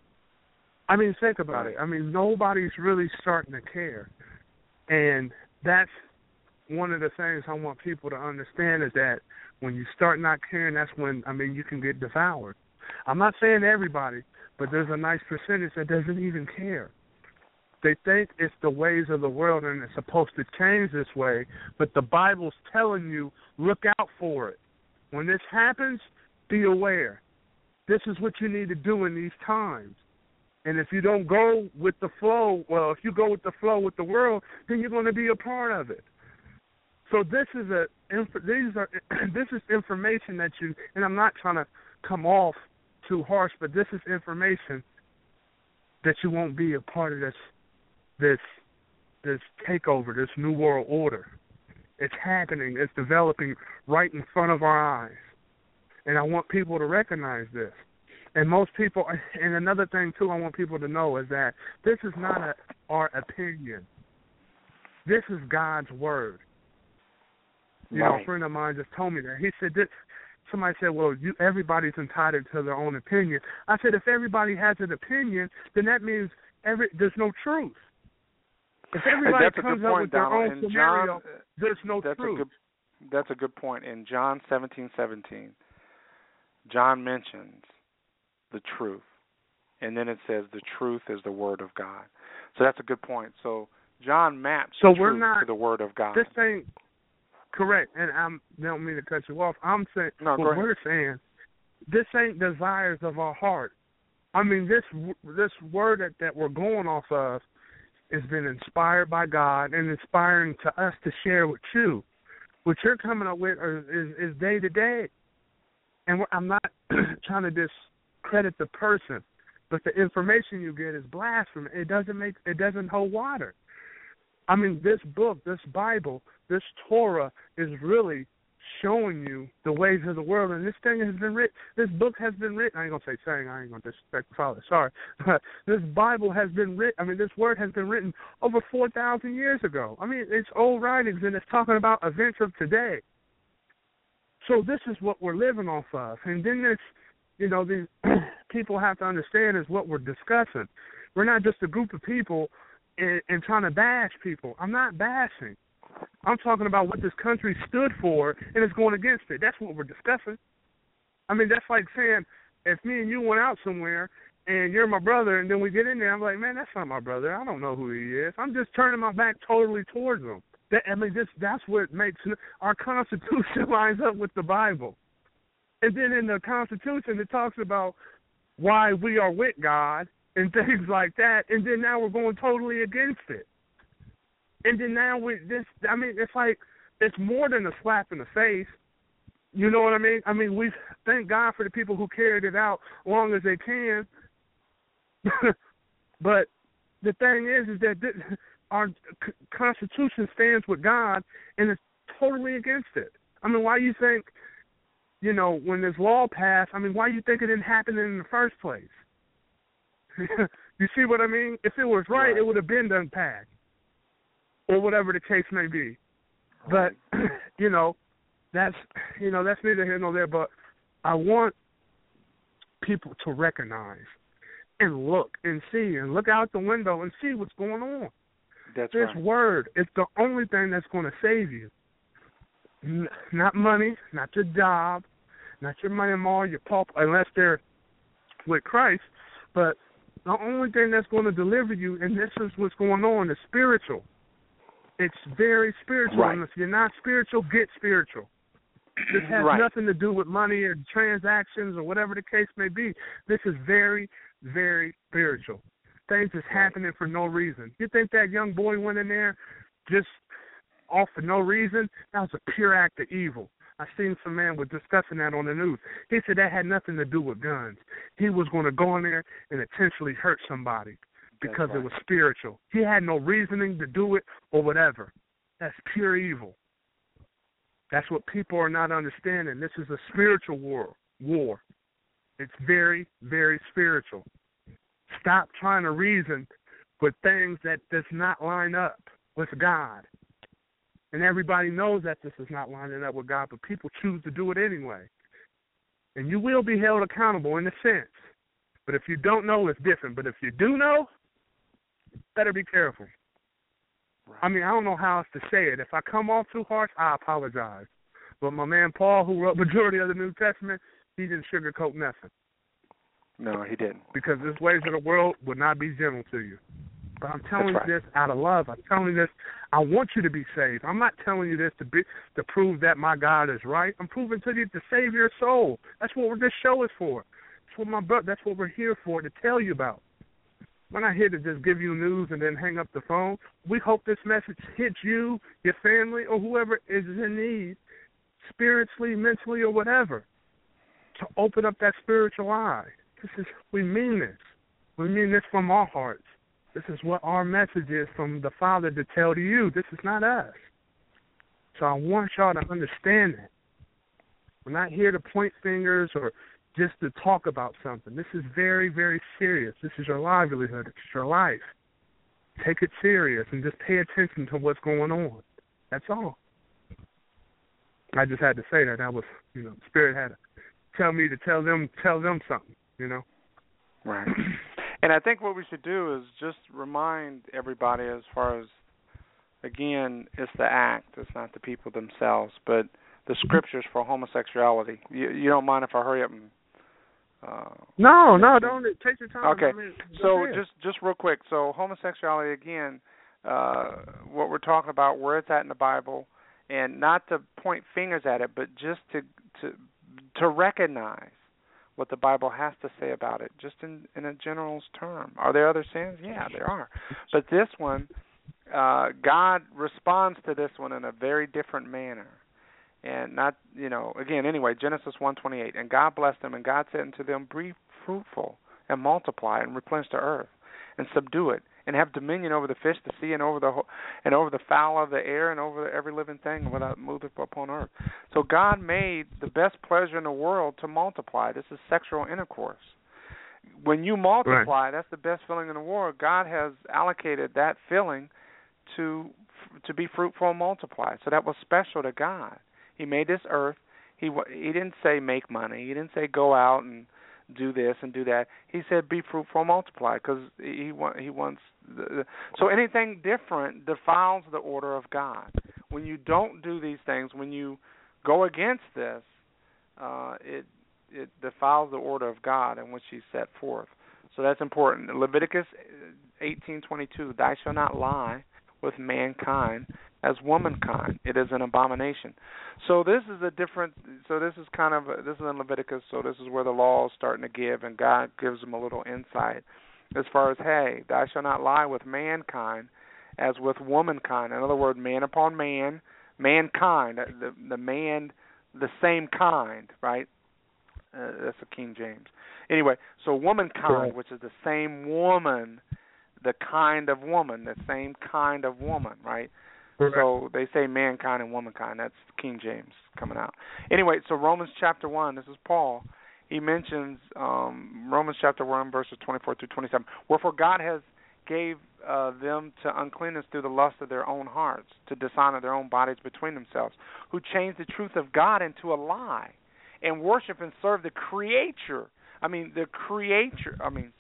I mean, think about it. I mean, nobody's really starting to care. And that's one of the things I want people to understand is that when you start not caring, that's when, I mean, you can get devoured. I'm not saying everybody, but there's a nice percentage that doesn't even care. They think it's the ways of the world and it's supposed to change this way, but the Bible's telling you, look out for it. When this happens, be aware. This is what you need to do in these times. And if you don't go with the flow, well, if you go with the flow with the world, then you're going to be a part of it. So this is a these are this is information that you, and I'm not trying to come off too harsh, but this is information that you won't be a part of this this this takeover, this new world order. It's happening. It's developing right in front of our eyes. And I want people to recognize this. And most people, and another thing, too, I want people to know is that this is not a, our opinion. This is God's word. You right. know, a friend of mine just told me that. He said, this, somebody said, well, you, everybody's entitled to their own opinion. I said, if everybody has an opinion, then that means every, there's no truth. If everybody that's comes a good up point, with their Donald. own And scenario, John, there's no that's truth. A good, that's a good point. In John seventeen seventeen, John mentions the truth. And then it says the truth is the word of God. So that's a good point. So John maps so the we're truth not, to the word of God. This ain't correct, and I'm, I don't mean to cut you off. I'm saying no, what we're saying, this ain't desires of our heart. I mean, this this word that, that we're going off of has been inspired by God and inspiring to us to share with you. What you're coming up with are, is, is day to day. And we're, I'm not trying to discredit the person, but the information you get is blasphemy. It doesn't make it doesn't hold water. I mean, this book, this Bible, this Torah is really showing you the ways of the world. And this thing has been written, this book has been written. I ain't going to say saying, I ain't going to disrespect the Father, sorry. But this Bible has been written, I mean, this word has been written over four thousand years ago. I mean, it's old writings, and it's talking about events of today. So this is what we're living off of. And then this, you know, these people have to understand is what we're discussing. We're not just a group of people and, and trying to bash people. I'm not bashing. I'm talking about what this country stood for and is going against it. That's what we're discussing. I mean, that's like saying if me and you went out somewhere and you're my brother and then we get in there, I'm like, man, that's not my brother. I don't know who he is. I'm just turning my back totally towards him. That, I mean, this, that's what makes our Constitution lines up with the Bible. And then in the Constitution, it talks about why we are with God and things like that. And then now we're going totally against it. And then now we this. I mean, it's like it's more than a slap in the face. You know what I mean? I mean, we thank God for the people who carried it out long as they can. But the thing is, is that this, our Constitution stands with God, and it's totally against it. I mean, why you think, you know, when this law passed? I mean, why you think it didn't happen in the first place? You see what I mean? If it was right, right. It would have been done passed. Or whatever the case may be. But, you know, that's, you know, that's neither here nor there. But I want people to recognize and look and see and look out the window and see what's going on. That's this right. word is the only thing that's going to save you. N- not money, not your job, not your money mall, your pulp, unless they're with Christ. But the only thing that's going to deliver you, and this is what's going on, is spiritual. It's very spiritual, right. And if you're not spiritual, get spiritual. This has right. nothing to do with money or transactions or whatever the case may be. This is very, very spiritual. Things is happening for no reason. You think that young boy went in there just off for no reason? That was a pure act of evil. I seen some man was discussing that on the news. He said that had nothing to do with guns. He was going to go in there and intentionally hurt somebody. Because right. It was spiritual. He had no reasoning to do it or whatever. That's pure evil. That's what people are not understanding. This is a spiritual war. War. It's very, very spiritual. Stop trying to reason with things that does not line up with God. And everybody knows that this is not lining up with God, but people choose to do it anyway. And you will be held accountable in a sense. But if you don't know, it's different. But if you do know, better be careful. Right. I mean, I don't know how else to say it. If I come off too harsh, I apologize. But my man Paul, who wrote the majority of the New Testament, he didn't sugarcoat nothing. No, he didn't. Because this ways of the world would not be gentle to you. But I'm telling right. you this out of love. I'm telling you this. I want you to be saved. I'm not telling you this to be to prove that my God is right. I'm proving to you to save your soul. That's what this show is for. That's what my brother. That's what we're here for, to tell you about. We're not here to just give you news and then hang up the phone. We hope this message hits you, your family, or whoever is in need, spiritually, mentally, or whatever, to open up that spiritual eye. This is, we mean this. We mean this from our hearts. This is what our message is from the Father to tell to you. This is not us. So I want y'all to understand that. We're not here to point fingers or just to talk about something. This is very, very serious. This is your livelihood. It's your life. Take it serious and just pay attention to what's going on. That's all. I just had to say that. That was, you know, Spirit had to tell me to tell them, tell them something, you know. Right. And I think what we should do is just remind everybody, as far as, again, it's the act. It's not the people themselves, but the scriptures for homosexuality. You, you don't mind if I hurry up and... Uh, no, no, don't. Take your time. Okay. I mean, so just, just real quick. So homosexuality, again, uh, what we're talking about, where it's at in the Bible, and not to point fingers at it, but just to to to recognize what the Bible has to say about it, just in, in a general term. Are there other sins? Yeah, there are. But this one, uh, God responds to this one in a very different manner. And not, you know, again, anyway, Genesis one twenty-eight, and God blessed them, and God said unto them, be fruitful and multiply and replenish the earth and subdue it and have dominion over the fish, the sea, and over the and over the fowl of the air and over every living thing without moveth upon earth. So God made the best pleasure in the world to multiply. This is sexual intercourse. When you multiply, right. That's the best feeling in the world. God has allocated that feeling to to be fruitful and multiply. So that was special to God. He made this earth. He he didn't say make money. He didn't say go out and do this and do that. He said be fruitful and multiply, because he want, he wants. The, so anything different defiles the order of God. When you don't do these things, when you go against this, uh, it it defiles the order of God in which He set forth. So that's important. Leviticus eighteen twenty-two: Thou shalt not lie with mankind as womankind. It is an abomination. So this is a different, so this is kind of, this is in Leviticus, so this is where the law is starting to give, and God gives them a little insight as far as, hey, thou shalt not lie with mankind as with womankind. In other words, man upon man, mankind, the, the man, the same kind, right? Uh, that's a King James. Anyway, so womankind, right, which is the same woman, the kind of woman, the same kind of woman, right? Correct. So they say mankind and womankind. That's King James coming out. Anyway, so Romans chapter one, this is Paul. He mentions um, Romans chapter one, verses twenty-four through twenty-seven. Wherefore God has gave uh, them to uncleanness through the lust of their own hearts, to dishonor their own bodies between themselves, who changed the truth of God into a lie, and worship and serve the creature. I mean, the creature, I mean,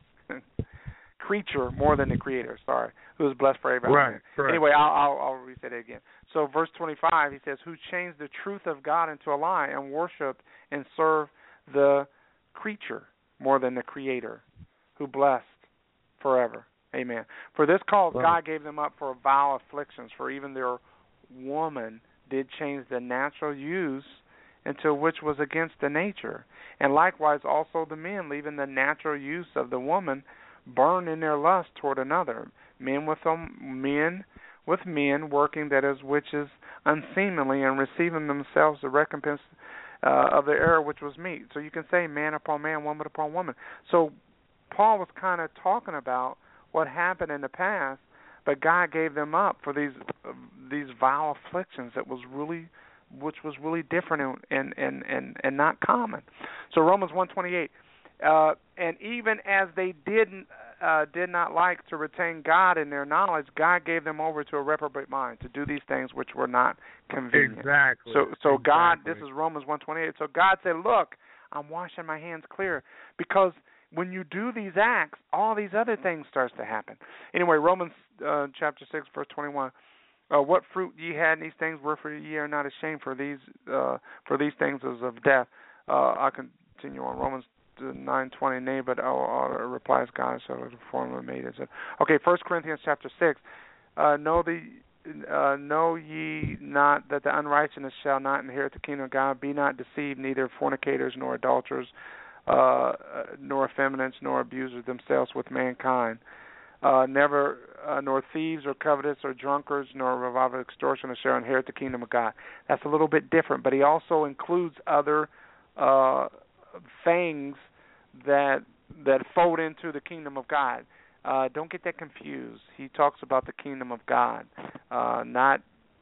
creature more than the creator, sorry, who is blessed forever. Right, right. Anyway, I'll, I'll, I'll read that again. So verse twenty-five, he says, who changed the truth of God into a lie, and worship and serve the creature more than the creator, who blessed forever. Amen. For this cause wow. God gave them up for vile afflictions, for even their woman did change the natural use into which was against the nature. And likewise also the men, leaving the natural use of the woman, burn in their lust toward another, men with them, men with men, working that is which is unseemly, and receiving themselves the recompense uh, of the error which was meet. So you can say man upon man, woman upon woman. So Paul was kind of talking about what happened in the past, but God gave them up for these uh, these vile afflictions that was really, which was really different and and and, and not common. So Romans one twenty-eight. Uh, and even as they didn't uh, did not like to retain God in their knowledge, God gave them over to a reprobate mind to do these things which were not convenient. Exactly. So, so exactly. God, this is Romans one twenty-eight. So God said, "Look, I'm washing my hands clear, because when you do these acts, all these other things starts to happen." Anyway, Romans uh, chapter six, verse twenty-one. Uh, what fruit ye had in these things, wherefore ye are not ashamed, for these uh, for these things is of death. Uh, I continue on Romans nine twenty, nay, but oh, oh, replies God, so the former made it. Okay, First Corinthians chapter six. Uh, know the uh, know ye not that the unrighteous shall not inherit the kingdom of God? Be not deceived, neither fornicators nor adulterers, uh, nor effeminates, nor abusers themselves with mankind. Uh, never, uh, nor thieves or covetous or drunkards nor revival extortioners shall inherit the kingdom of God. That's a little bit different, but he also includes other uh, things that that fold into the kingdom of God. Uh, don't get that confused. He talks about the kingdom of God, uh, not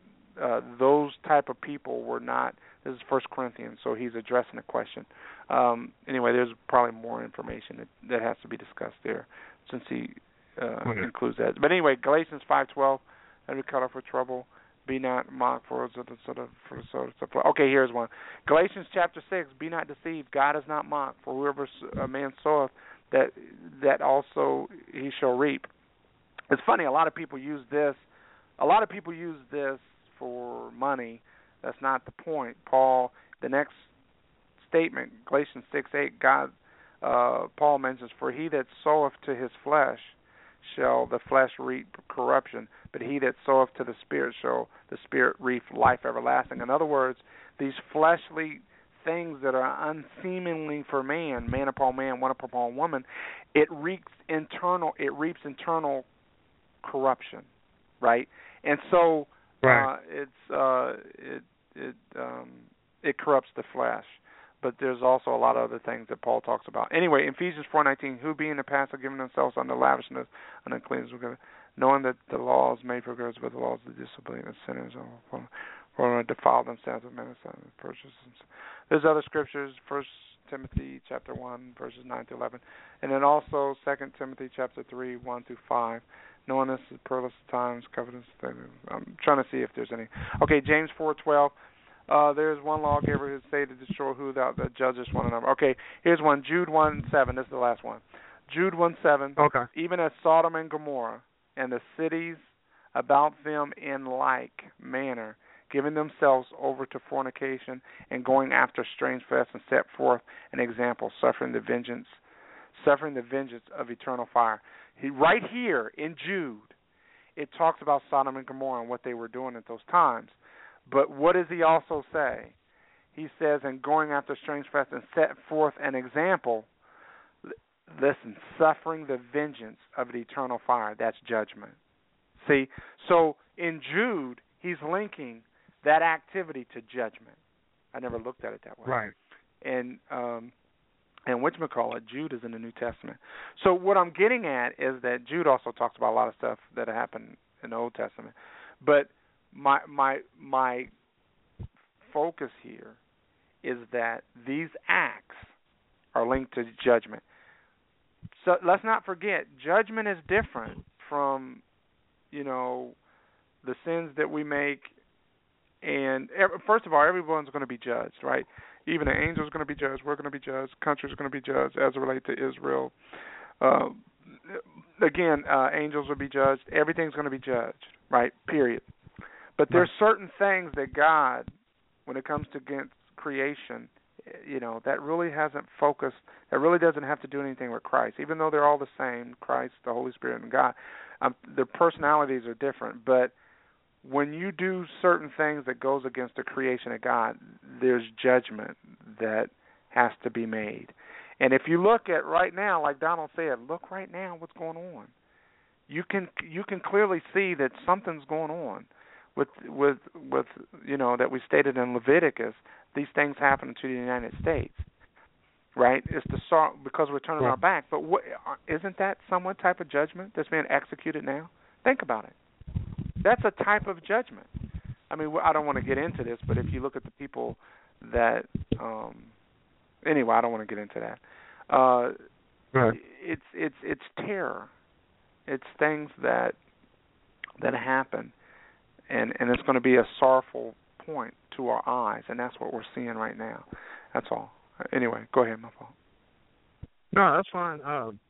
uh, those type of people were not. This is First Corinthians, so he's addressing the question. Um, anyway, there's probably more information that, that has to be discussed there, since he uh, okay. includes that. But anyway, Galatians five twelve, and we cut off for trouble. Be not mocked for sort of sort of for sort of. Okay, here's one. Galatians chapter six. Be not deceived. God is not mocked. For whoever a man soweth, that that also he shall reap. It's funny. A lot of people use this. A lot of people use this for money. That's not the point. Paul, the next statement, Galatians six eight. God, uh, Paul mentions, for he that soweth to his flesh shall the flesh reap corruption, but he that soweth to the Spirit shall the Spirit reap life everlasting. In other words, these fleshly things that are unseemly for man, man upon man, woman upon woman, it reaps internal. It reaps internal corruption, right? And so right. uh, it's uh, it it um, it corrupts the flesh. But there's also a lot of other things that Paul talks about. Anyway, Ephesians four nineteen, who being in the past have given themselves unto lavishness and uncleanness, knowing that the law is made for girls, but the laws of the disobedient sinners for, for defile themselves with many purchases. There's other scriptures, First Timothy chapter one, verses nine to eleven, and then also Second Timothy chapter three, one through five. Knowing this is perilous times, covetous. I'm trying to see if there's any. Okay, James four twelve. Uh, there's one lawgiver who say to destroy who thou that judges one another. Okay, here's one. Jude one seven. This is the last one. Jude one seven. Okay. Even as Sodom and Gomorrah and the cities about them in like manner, giving themselves over to fornication and going after strange fasts, and set forth an example, suffering the vengeance, suffering the vengeance of eternal fire. He, right here in Jude, it talks about Sodom and Gomorrah and what they were doing at those times. But what does he also say? He says, and going after strange fasts and set forth an example, listen, suffering the vengeance of the eternal fire. That's judgment. See, so in Jude, he's linking that activity to judgment. I never looked at it that way. Right. And um, and whatchamacallit, Jude is in the New Testament. So what I'm getting at is that Jude also talks about a lot of stuff that happened in the Old Testament. But My my my focus here is that these acts are linked to judgment. So let's not forget, judgment is different from, you know, the sins that we make. And first of all, everyone's going to be judged, right? Even the angels are going to be judged. We're going to be judged. Countries are going to be judged as it relates to Israel. Uh, again, uh, angels will be judged. Everything's going to be judged, right? Period. But there's certain things that God, when it comes to against creation, you know, that really hasn't focused, that really doesn't have to do anything with Christ. Even though they're all the same, Christ, the Holy Spirit, and God, um, their personalities are different. But when you do certain things that goes against the creation of God, there's judgment that has to be made. And if you look at right now, like Donald said, look right now what's going on. You can you can clearly see that something's going on. With with with you know that we stated in Leviticus, these things happen to the United States, right? It's the because we're turning yeah. our back. But what, isn't that somewhat type of judgment that's being executed now? Think about it. That's a type of judgment. I mean, I don't want to get into this, but if you look at the people that, um, anyway, I don't want to get into that. Uh, right. It's it's it's terror. It's things that that happen. And and it's going to be a sorrowful point to our eyes, and that's what we're seeing right now. That's all. Anyway, go ahead, my fault. No, that's fine. Um,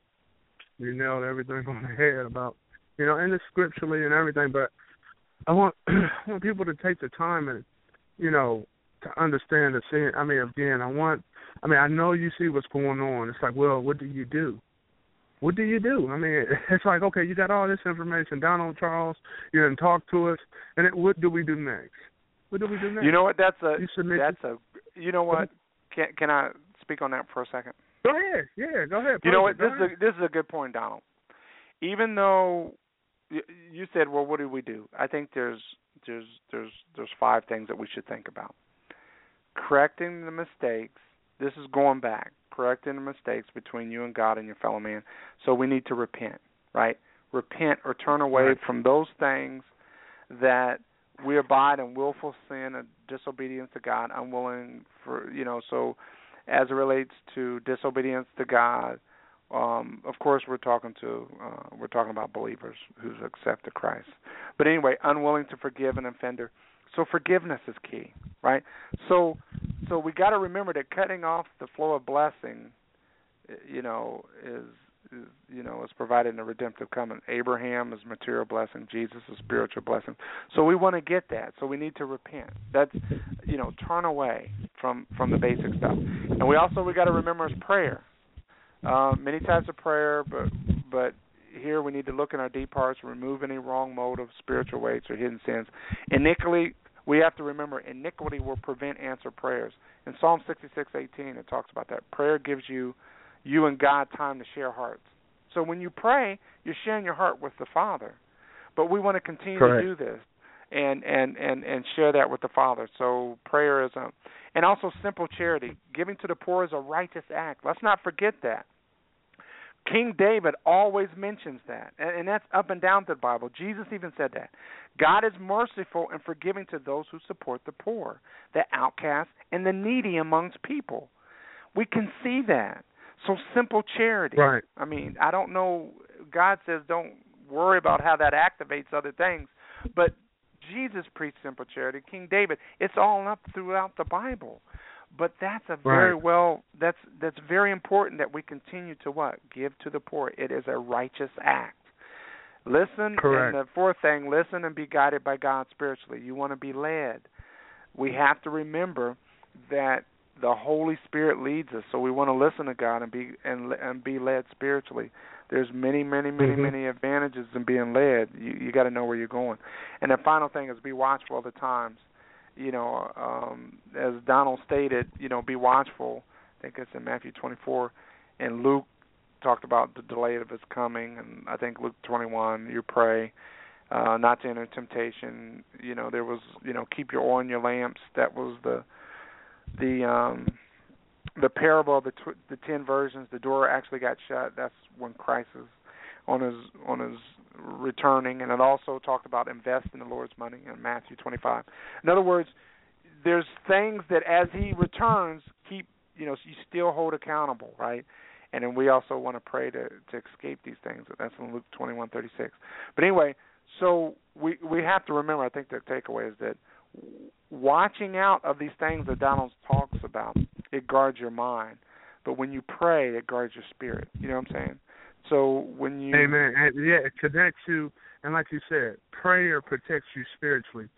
you nailed everything on the head about, you know, and the scripturally and everything. But I want I want people to take the time and, you know, to understand the sin. I mean, again, I want I mean, I know you see what's going on. It's like, well, what do you do? What do you do? I mean, it's like, okay, you got all this information, Donald Charles, you didn't talk to us, and it, what do we do next? What do we do next? You know what? That's a you that's a. You know what? Can can I speak on that for a second? Go ahead. Yeah, go ahead. You know what? Go This ahead. is a, this is a good point, Donald. Even though you said, well, what do we do? I think there's there's there's there's five things that we should think about. Correcting the mistakes. This is going back. Correcting the mistakes between you and God and your fellow man. So we need to repent, right? Repent or turn away right. from those things that we abide in willful sin and disobedience to God, unwilling for, you know, so as it relates to disobedience to God, um, of course we're talking to, uh, we're talking about believers who's accepted Christ. But anyway, unwilling to forgive an offender. So forgiveness is key, right? So so we got to remember that cutting off the flow of blessing, you know, is, is you know is provided in the redemptive covenant. Abraham is material blessing, Jesus is spiritual blessing. So we want to get that. So we need to repent. That's you know turn away from from the basic stuff. And we also we got to remember is prayer. Uh, many types of prayer, but but. Here we need to look in our deep hearts, remove any wrong motives, spiritual weights, or hidden sins. Iniquity, we have to remember, iniquity will prevent answered prayers. In Psalm sixty-six eighteen, it talks about that. Prayer gives you, you and God time to share hearts. So when you pray, you're sharing your heart with the Father. But we want to continue Correct. to do this and, and, and, and share that with the Father. So prayer is, a, and also simple charity. Giving to the poor is a righteous act. Let's not forget that. King David always mentions that, and that's up and down the Bible. Jesus even said that. God is merciful and forgiving to those who support the poor, the outcast, and the needy amongst people. We can see that. So simple charity. Right. I mean, I don't know. God says don't worry about how that activates other things, but Jesus preached simple charity. King David, it's all up throughout the Bible. But that's a very right. well. That's that's very important that we continue to what give to the poor. It is a righteous act. Listen, Correct. and the fourth thing, listen and be guided by God spiritually. You want to be led. We have to remember that the Holy Spirit leads us, so we want to listen to God and be and and be led spiritually. There's many, many, many, mm-hmm. many advantages in being led. You you got to know where you're going. And the final thing is be watchful of the times. You know, um, as Donald stated, you know, be watchful. I think it's in Matthew twenty-four, and Luke talked about the delay of his coming, and I think Luke twenty-one, you pray uh, not to enter temptation. You know, there was, you know, keep your oil in your lamps. That was the the um, the parable of the tw- the ten virgins. The door actually got shut. That's when Christ is on his on his returning, and it also talked about invest in the Lord's money in Matthew twenty-five. In other words, there's things that as he returns, keep you know you still hold accountable, right? And then we also want to pray to to escape these things. That's in Luke twenty-one thirty-six. But anyway, so we we have to remember. I think the takeaway is that watching out of these things that Donald talks about, it guards your mind. But when you pray, it guards your spirit. You know what I'm saying? So when you Amen. And yeah, it connects you, and like you said, prayer protects you spiritually.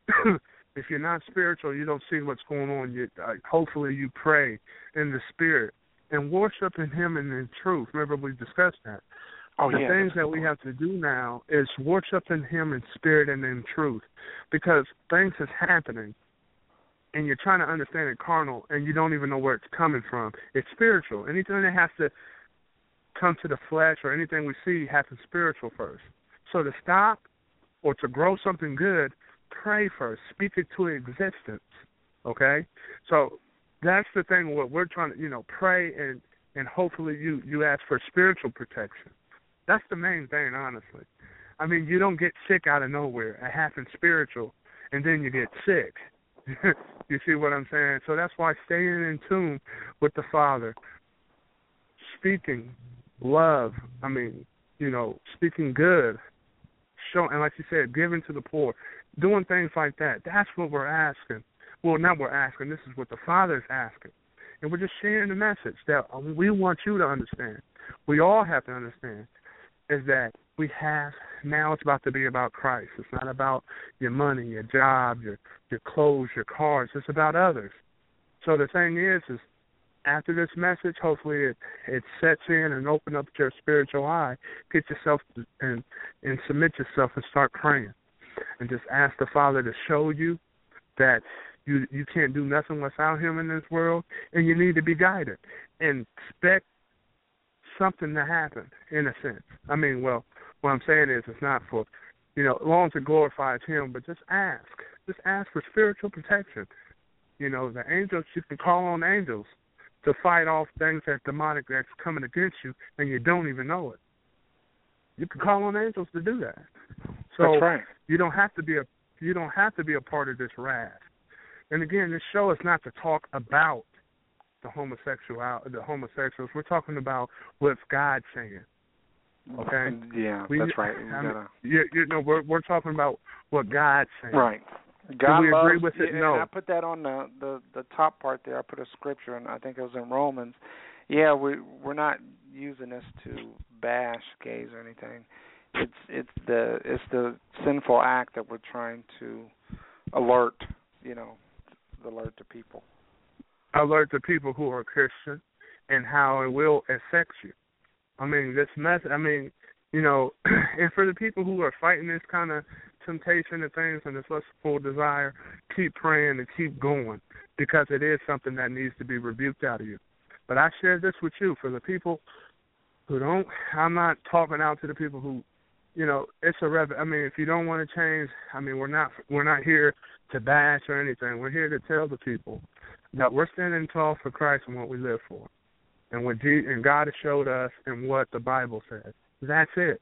If you're not spiritual, you don't see what's going on. You, uh, hopefully you pray in the spirit and worship in him and in truth. Remember we discussed that. Oh, the yeah, things that we have to do now is worship in him in spirit and in truth, because things is happening, and you're trying to understand it carnal, and you don't even know where it's coming from. It's spiritual. Anything that has to come to the flesh or anything we see happens spiritual first. So to stop or to grow something good, pray first. Speak it to existence, okay? So that's the thing. What we're trying to, you know, pray and, and hopefully you, you ask for spiritual protection. That's the main thing, honestly. I mean, you don't get sick out of nowhere. It happens spiritual, and then you get sick. You see what I'm saying? So that's why staying in tune with the Father, speaking love, I mean, you know, speaking good, show, and like you said, giving to the poor, doing things like that. That's what we're asking. Well, not we're asking. This is what the Father's asking. And we're just sharing the message that we want you to understand. We all have to understand is that we have, now it's about to be about Christ. It's not about your money, your job, your your clothes, your cars. It's about others. So the thing is, is after this message, hopefully it, it sets in and open up your spiritual eye. Get yourself to, and and submit yourself and start praying, and just ask the Father to show you that you you can't do nothing without Him in this world, and you need to be guided. And expect something to happen, in a sense. I mean, well, what I'm saying is it's not for, you know, as long as it glorifies Him, but just ask. Just ask for spiritual protection. You know, the angels, you can call on angels to fight off things that's demonic that's coming against you, and you don't even know it. You can call on angels to do that. So that's right. you don't have to be a you don't have to be a part of this wrath. And again, this show is not to talk about the homosexual the homosexuals. We're talking about what's God saying. Okay. Yeah, we, that's right. I mean, you, you know, we're we're talking about what God's saying. Right. God Do we loves, agree with it? And no. I put that on the, the the top part there. I put a scripture, and I think it was in Romans. Yeah, we we're not using this to bash gays or anything. It's it's the it's the sinful act that we're trying to alert, you know, alert to people. Alert the people who are Christian and how it will affect you. I mean, this mess. I mean, you know, and for the people who are fighting this kind of temptation and things and this lustful desire, keep praying and keep going, because it is something that needs to be rebuked out of you. But I share this with you for the people who don't. I'm not talking out to the people who, you know, it's a rev. I mean, if you don't want to change, I mean, we're not we're not here to bash or anything. We're here to tell the people that we're standing tall for Christ and what we live for, and what G- and God has showed us and what the Bible says. That's it.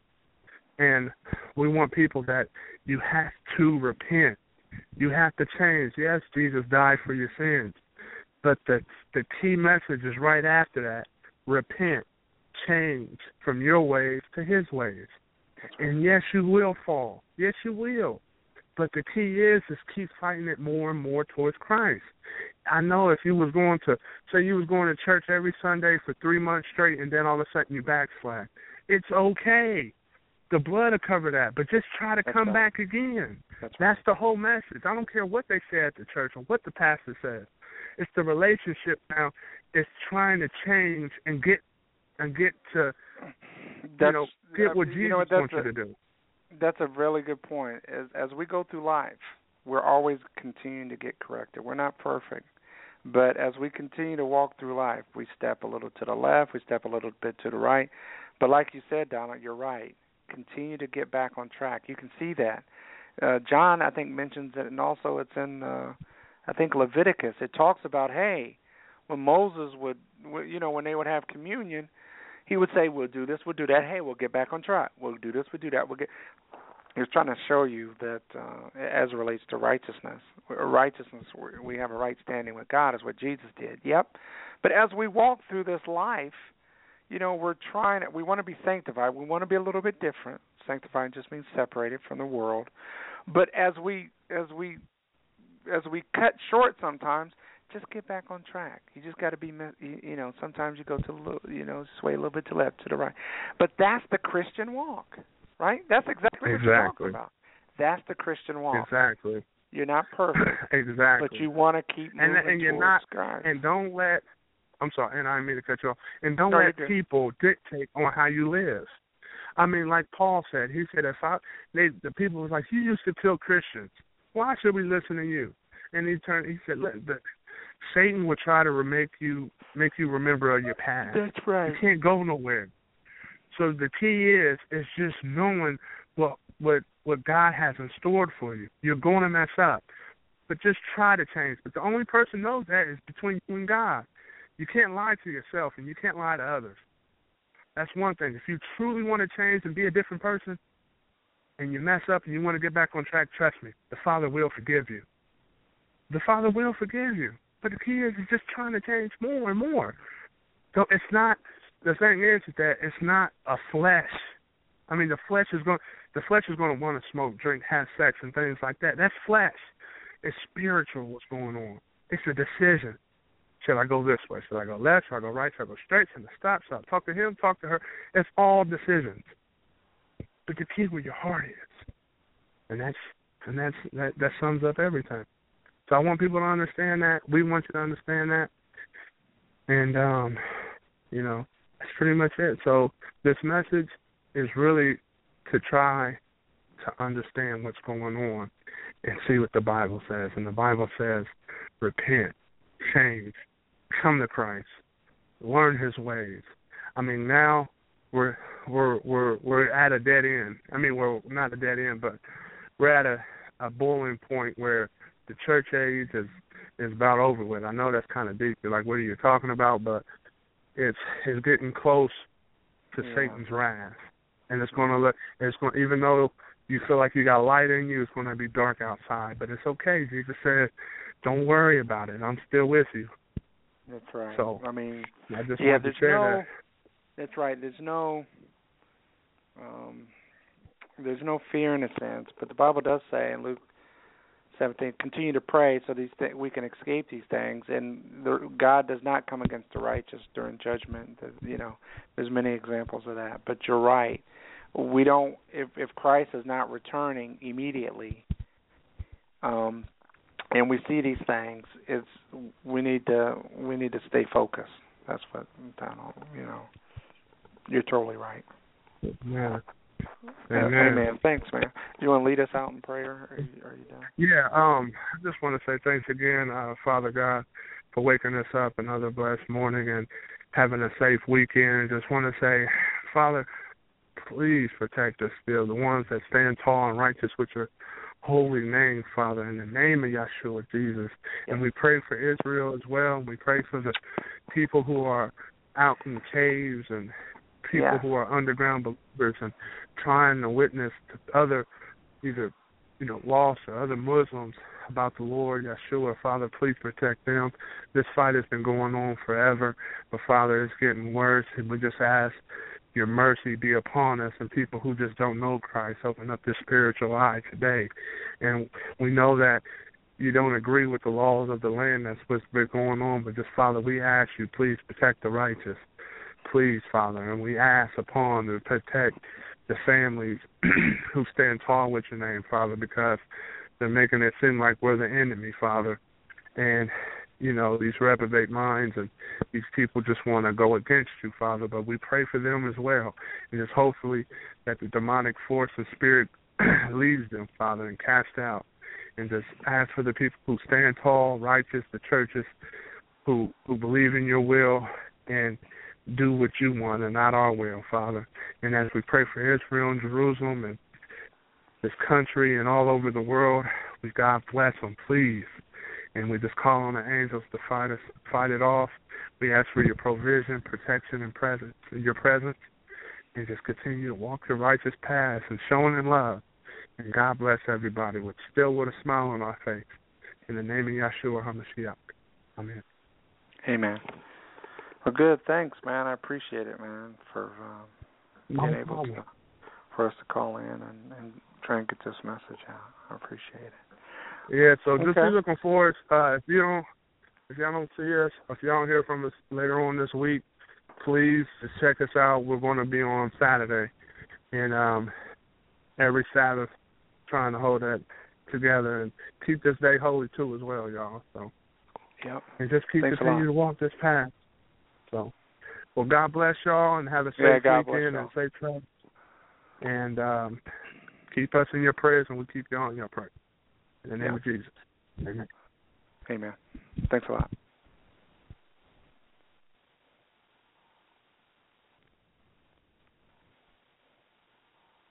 And we want people that you have to repent. You have to change. Yes, Jesus died for your sins, but the the key message is right after that: repent, change from your ways to His ways. And yes, you will fall. Yes, you will. But the key is is keep fighting it more and more towards Christ. I know if you was going to, say you was going to church every Sunday for three months straight and then all of a sudden you backslide, it's okay. The blood will cover that. But just try to That's come right. back again. That's, That's the whole message. I don't care what they say at the church or what the pastor says. It's the relationship now. It's trying to change and get and get to, you that's, know, get what uh, Jesus you know what, wants a, you to do. That's a really good point. As as we go through life, we're always continuing to get corrected. We're not perfect. But as we continue to walk through life, we step a little to the left, we step a little bit to the right. But like you said, Donald, you're right. Continue to get back on track. You can see that. Uh, John, I think, mentions it, and also it's in, uh, I think, Leviticus. It talks about, hey, when Moses would, you know, when they would have communion, he would say, we'll do this, we'll do that. Hey, we'll get back on track. We'll do this, we'll do that. We'll get. He was trying to show you that uh, as it relates to righteousness, righteousness, we have a right standing with God is what Jesus did. Yep. But as we walk through this life, you know, we're trying, we want to be sanctified. We want to be a little bit different. Sanctified just means separated from the world. But as we, as we, as we cut short sometimes, just get back on track. You just got to be, you know, sometimes you go to, a little, you know, sway a little bit to the left, to the right. But that's the Christian walk, right? That's exactly what exactly. you're talking about. That's the Christian walk. Exactly. You're not perfect. Exactly. But you want to keep moving and, and you're towards not, God. And don't let, I'm sorry, and I didn't mean to cut you off. And don't no, let people dictate on how you live. I mean, like Paul said, he said, if I, they, the people was like, you used to kill Christians. Why should we listen to you? And he turned, he said, let the, Satan will try to make you make you remember your past. That's right. You can't go nowhere. So the key is is just knowing what what what God has in store for you. You're going to mess up, but just try to change. But the only person knows that is between you and God. You can't lie to yourself, and you can't lie to others. That's one thing. If you truly want to change and be a different person, and you mess up and you want to get back on track, trust me, the Father will forgive you. The Father will forgive you. But the key is, is just trying to change more and more. So it's not, the thing is that it's not a flesh. I mean, the flesh is going, the flesh is going to want to smoke, drink, have sex, and things like that. That's flesh. It's spiritual what's going on. It's a decision. Should I go this way? Should I go left? Should I go right? Should I go straight? Should I stop? Should I talk to him? Talk to her? It's all decisions. But the key where your heart is, and that's and that's that, that sums up everything. So I want people to understand that. We want you to understand that. And, um, you know, that's pretty much it. So this message is really to try to understand what's going on and see what the Bible says. And the Bible says, repent, change, come to Christ, learn his ways. I mean, now we're we're we're we're at a dead end. I mean, we're not a dead end, but we're at a, a boiling point where the church age is is about over with. I know that's kind of deep. You're like, what are you talking about? But it's it's getting close to yeah. Satan's wrath, and it's going to look. It's going even though you feel like you got light in you, it's going to be dark outside. But it's okay. Jesus said, "Don't worry about it. I'm still with you." That's right. So I mean, I just yeah, want to there's share no. that. That's right. There's no. Um, there's no fear in a sense, but the Bible does say in Luke seventeen, continue to pray so these th- we can escape these things. And the, God does not come against the righteous during judgment. You know, there's many examples of that. But you're right. We don't. If, if Christ is not returning immediately, um, and we see these things, it's we need to we need to stay focused. That's what Donald. You know, you're totally right. Yeah. Amen. Amen. Thanks, man. Do you want to lead us out in prayer? Or are you, are you done? Yeah. Um. I just want to say thanks again, uh, Father God, for waking us up another blessed morning and having a safe weekend. Just want to say, Father, please protect us still, the ones that stand tall and righteous with your holy name, Father, in the name of Yeshua, Jesus. And we pray for Israel as well. We pray for the people who are out in caves and people yeah. who are underground believers and trying to witness to other, either, you know, lost or other Muslims about the Lord, Yeshua. Father, please protect them. This fight has been going on forever, but, Father, it's getting worse, and we just ask your mercy be upon us and people who just don't know Christ. Open up this spiritual eye today. And we know that you don't agree with the laws of the land. That's what's been going on, but just, Father, we ask you, please protect the righteous. Please, Father, and we ask upon to protect the families who stand tall with your name, Father, because they're making it seem like we're the enemy, Father. And, you know, these reprobate minds and these people just want to go against you, Father, but we pray for them as well. And just hopefully that the demonic force and spirit leaves them, Father, and cast out. And just ask for the people who stand tall, righteous, the churches who, who believe in your will and do what you want and not our will, Father. And as we pray for Israel and Jerusalem and this country and all over the world, we God bless them, please. And we just call on the angels to fight us, fight it off. We ask for your provision, protection, and presence, your presence, and just continue to walk the righteous paths and showing in love. And God bless everybody with still with a smile on our face. In the name of Yeshua HaMashiach. Amen. Amen. Well, good. Thanks, man. I appreciate it, man, for um, being No able problem. to for us to call in and, and try and get this message out. I appreciate it. Yeah. So just okay. be looking forward. Uh, if you don't, if y'all don't see us, if y'all don't hear from us later on this week, please just check us out. We're going to be on Saturday, and um, every Sabbath, trying to hold that together and keep this day holy too, as well, y'all. So. Yep. And just keep Thanks continue to walk this path. So, well, God bless y'all and have a safe yeah, God weekend and safe travel. And um, keep us in your prayers, and we'll keep you on your prayers. In the name yeah. of Jesus. Amen. Amen. Thanks a lot.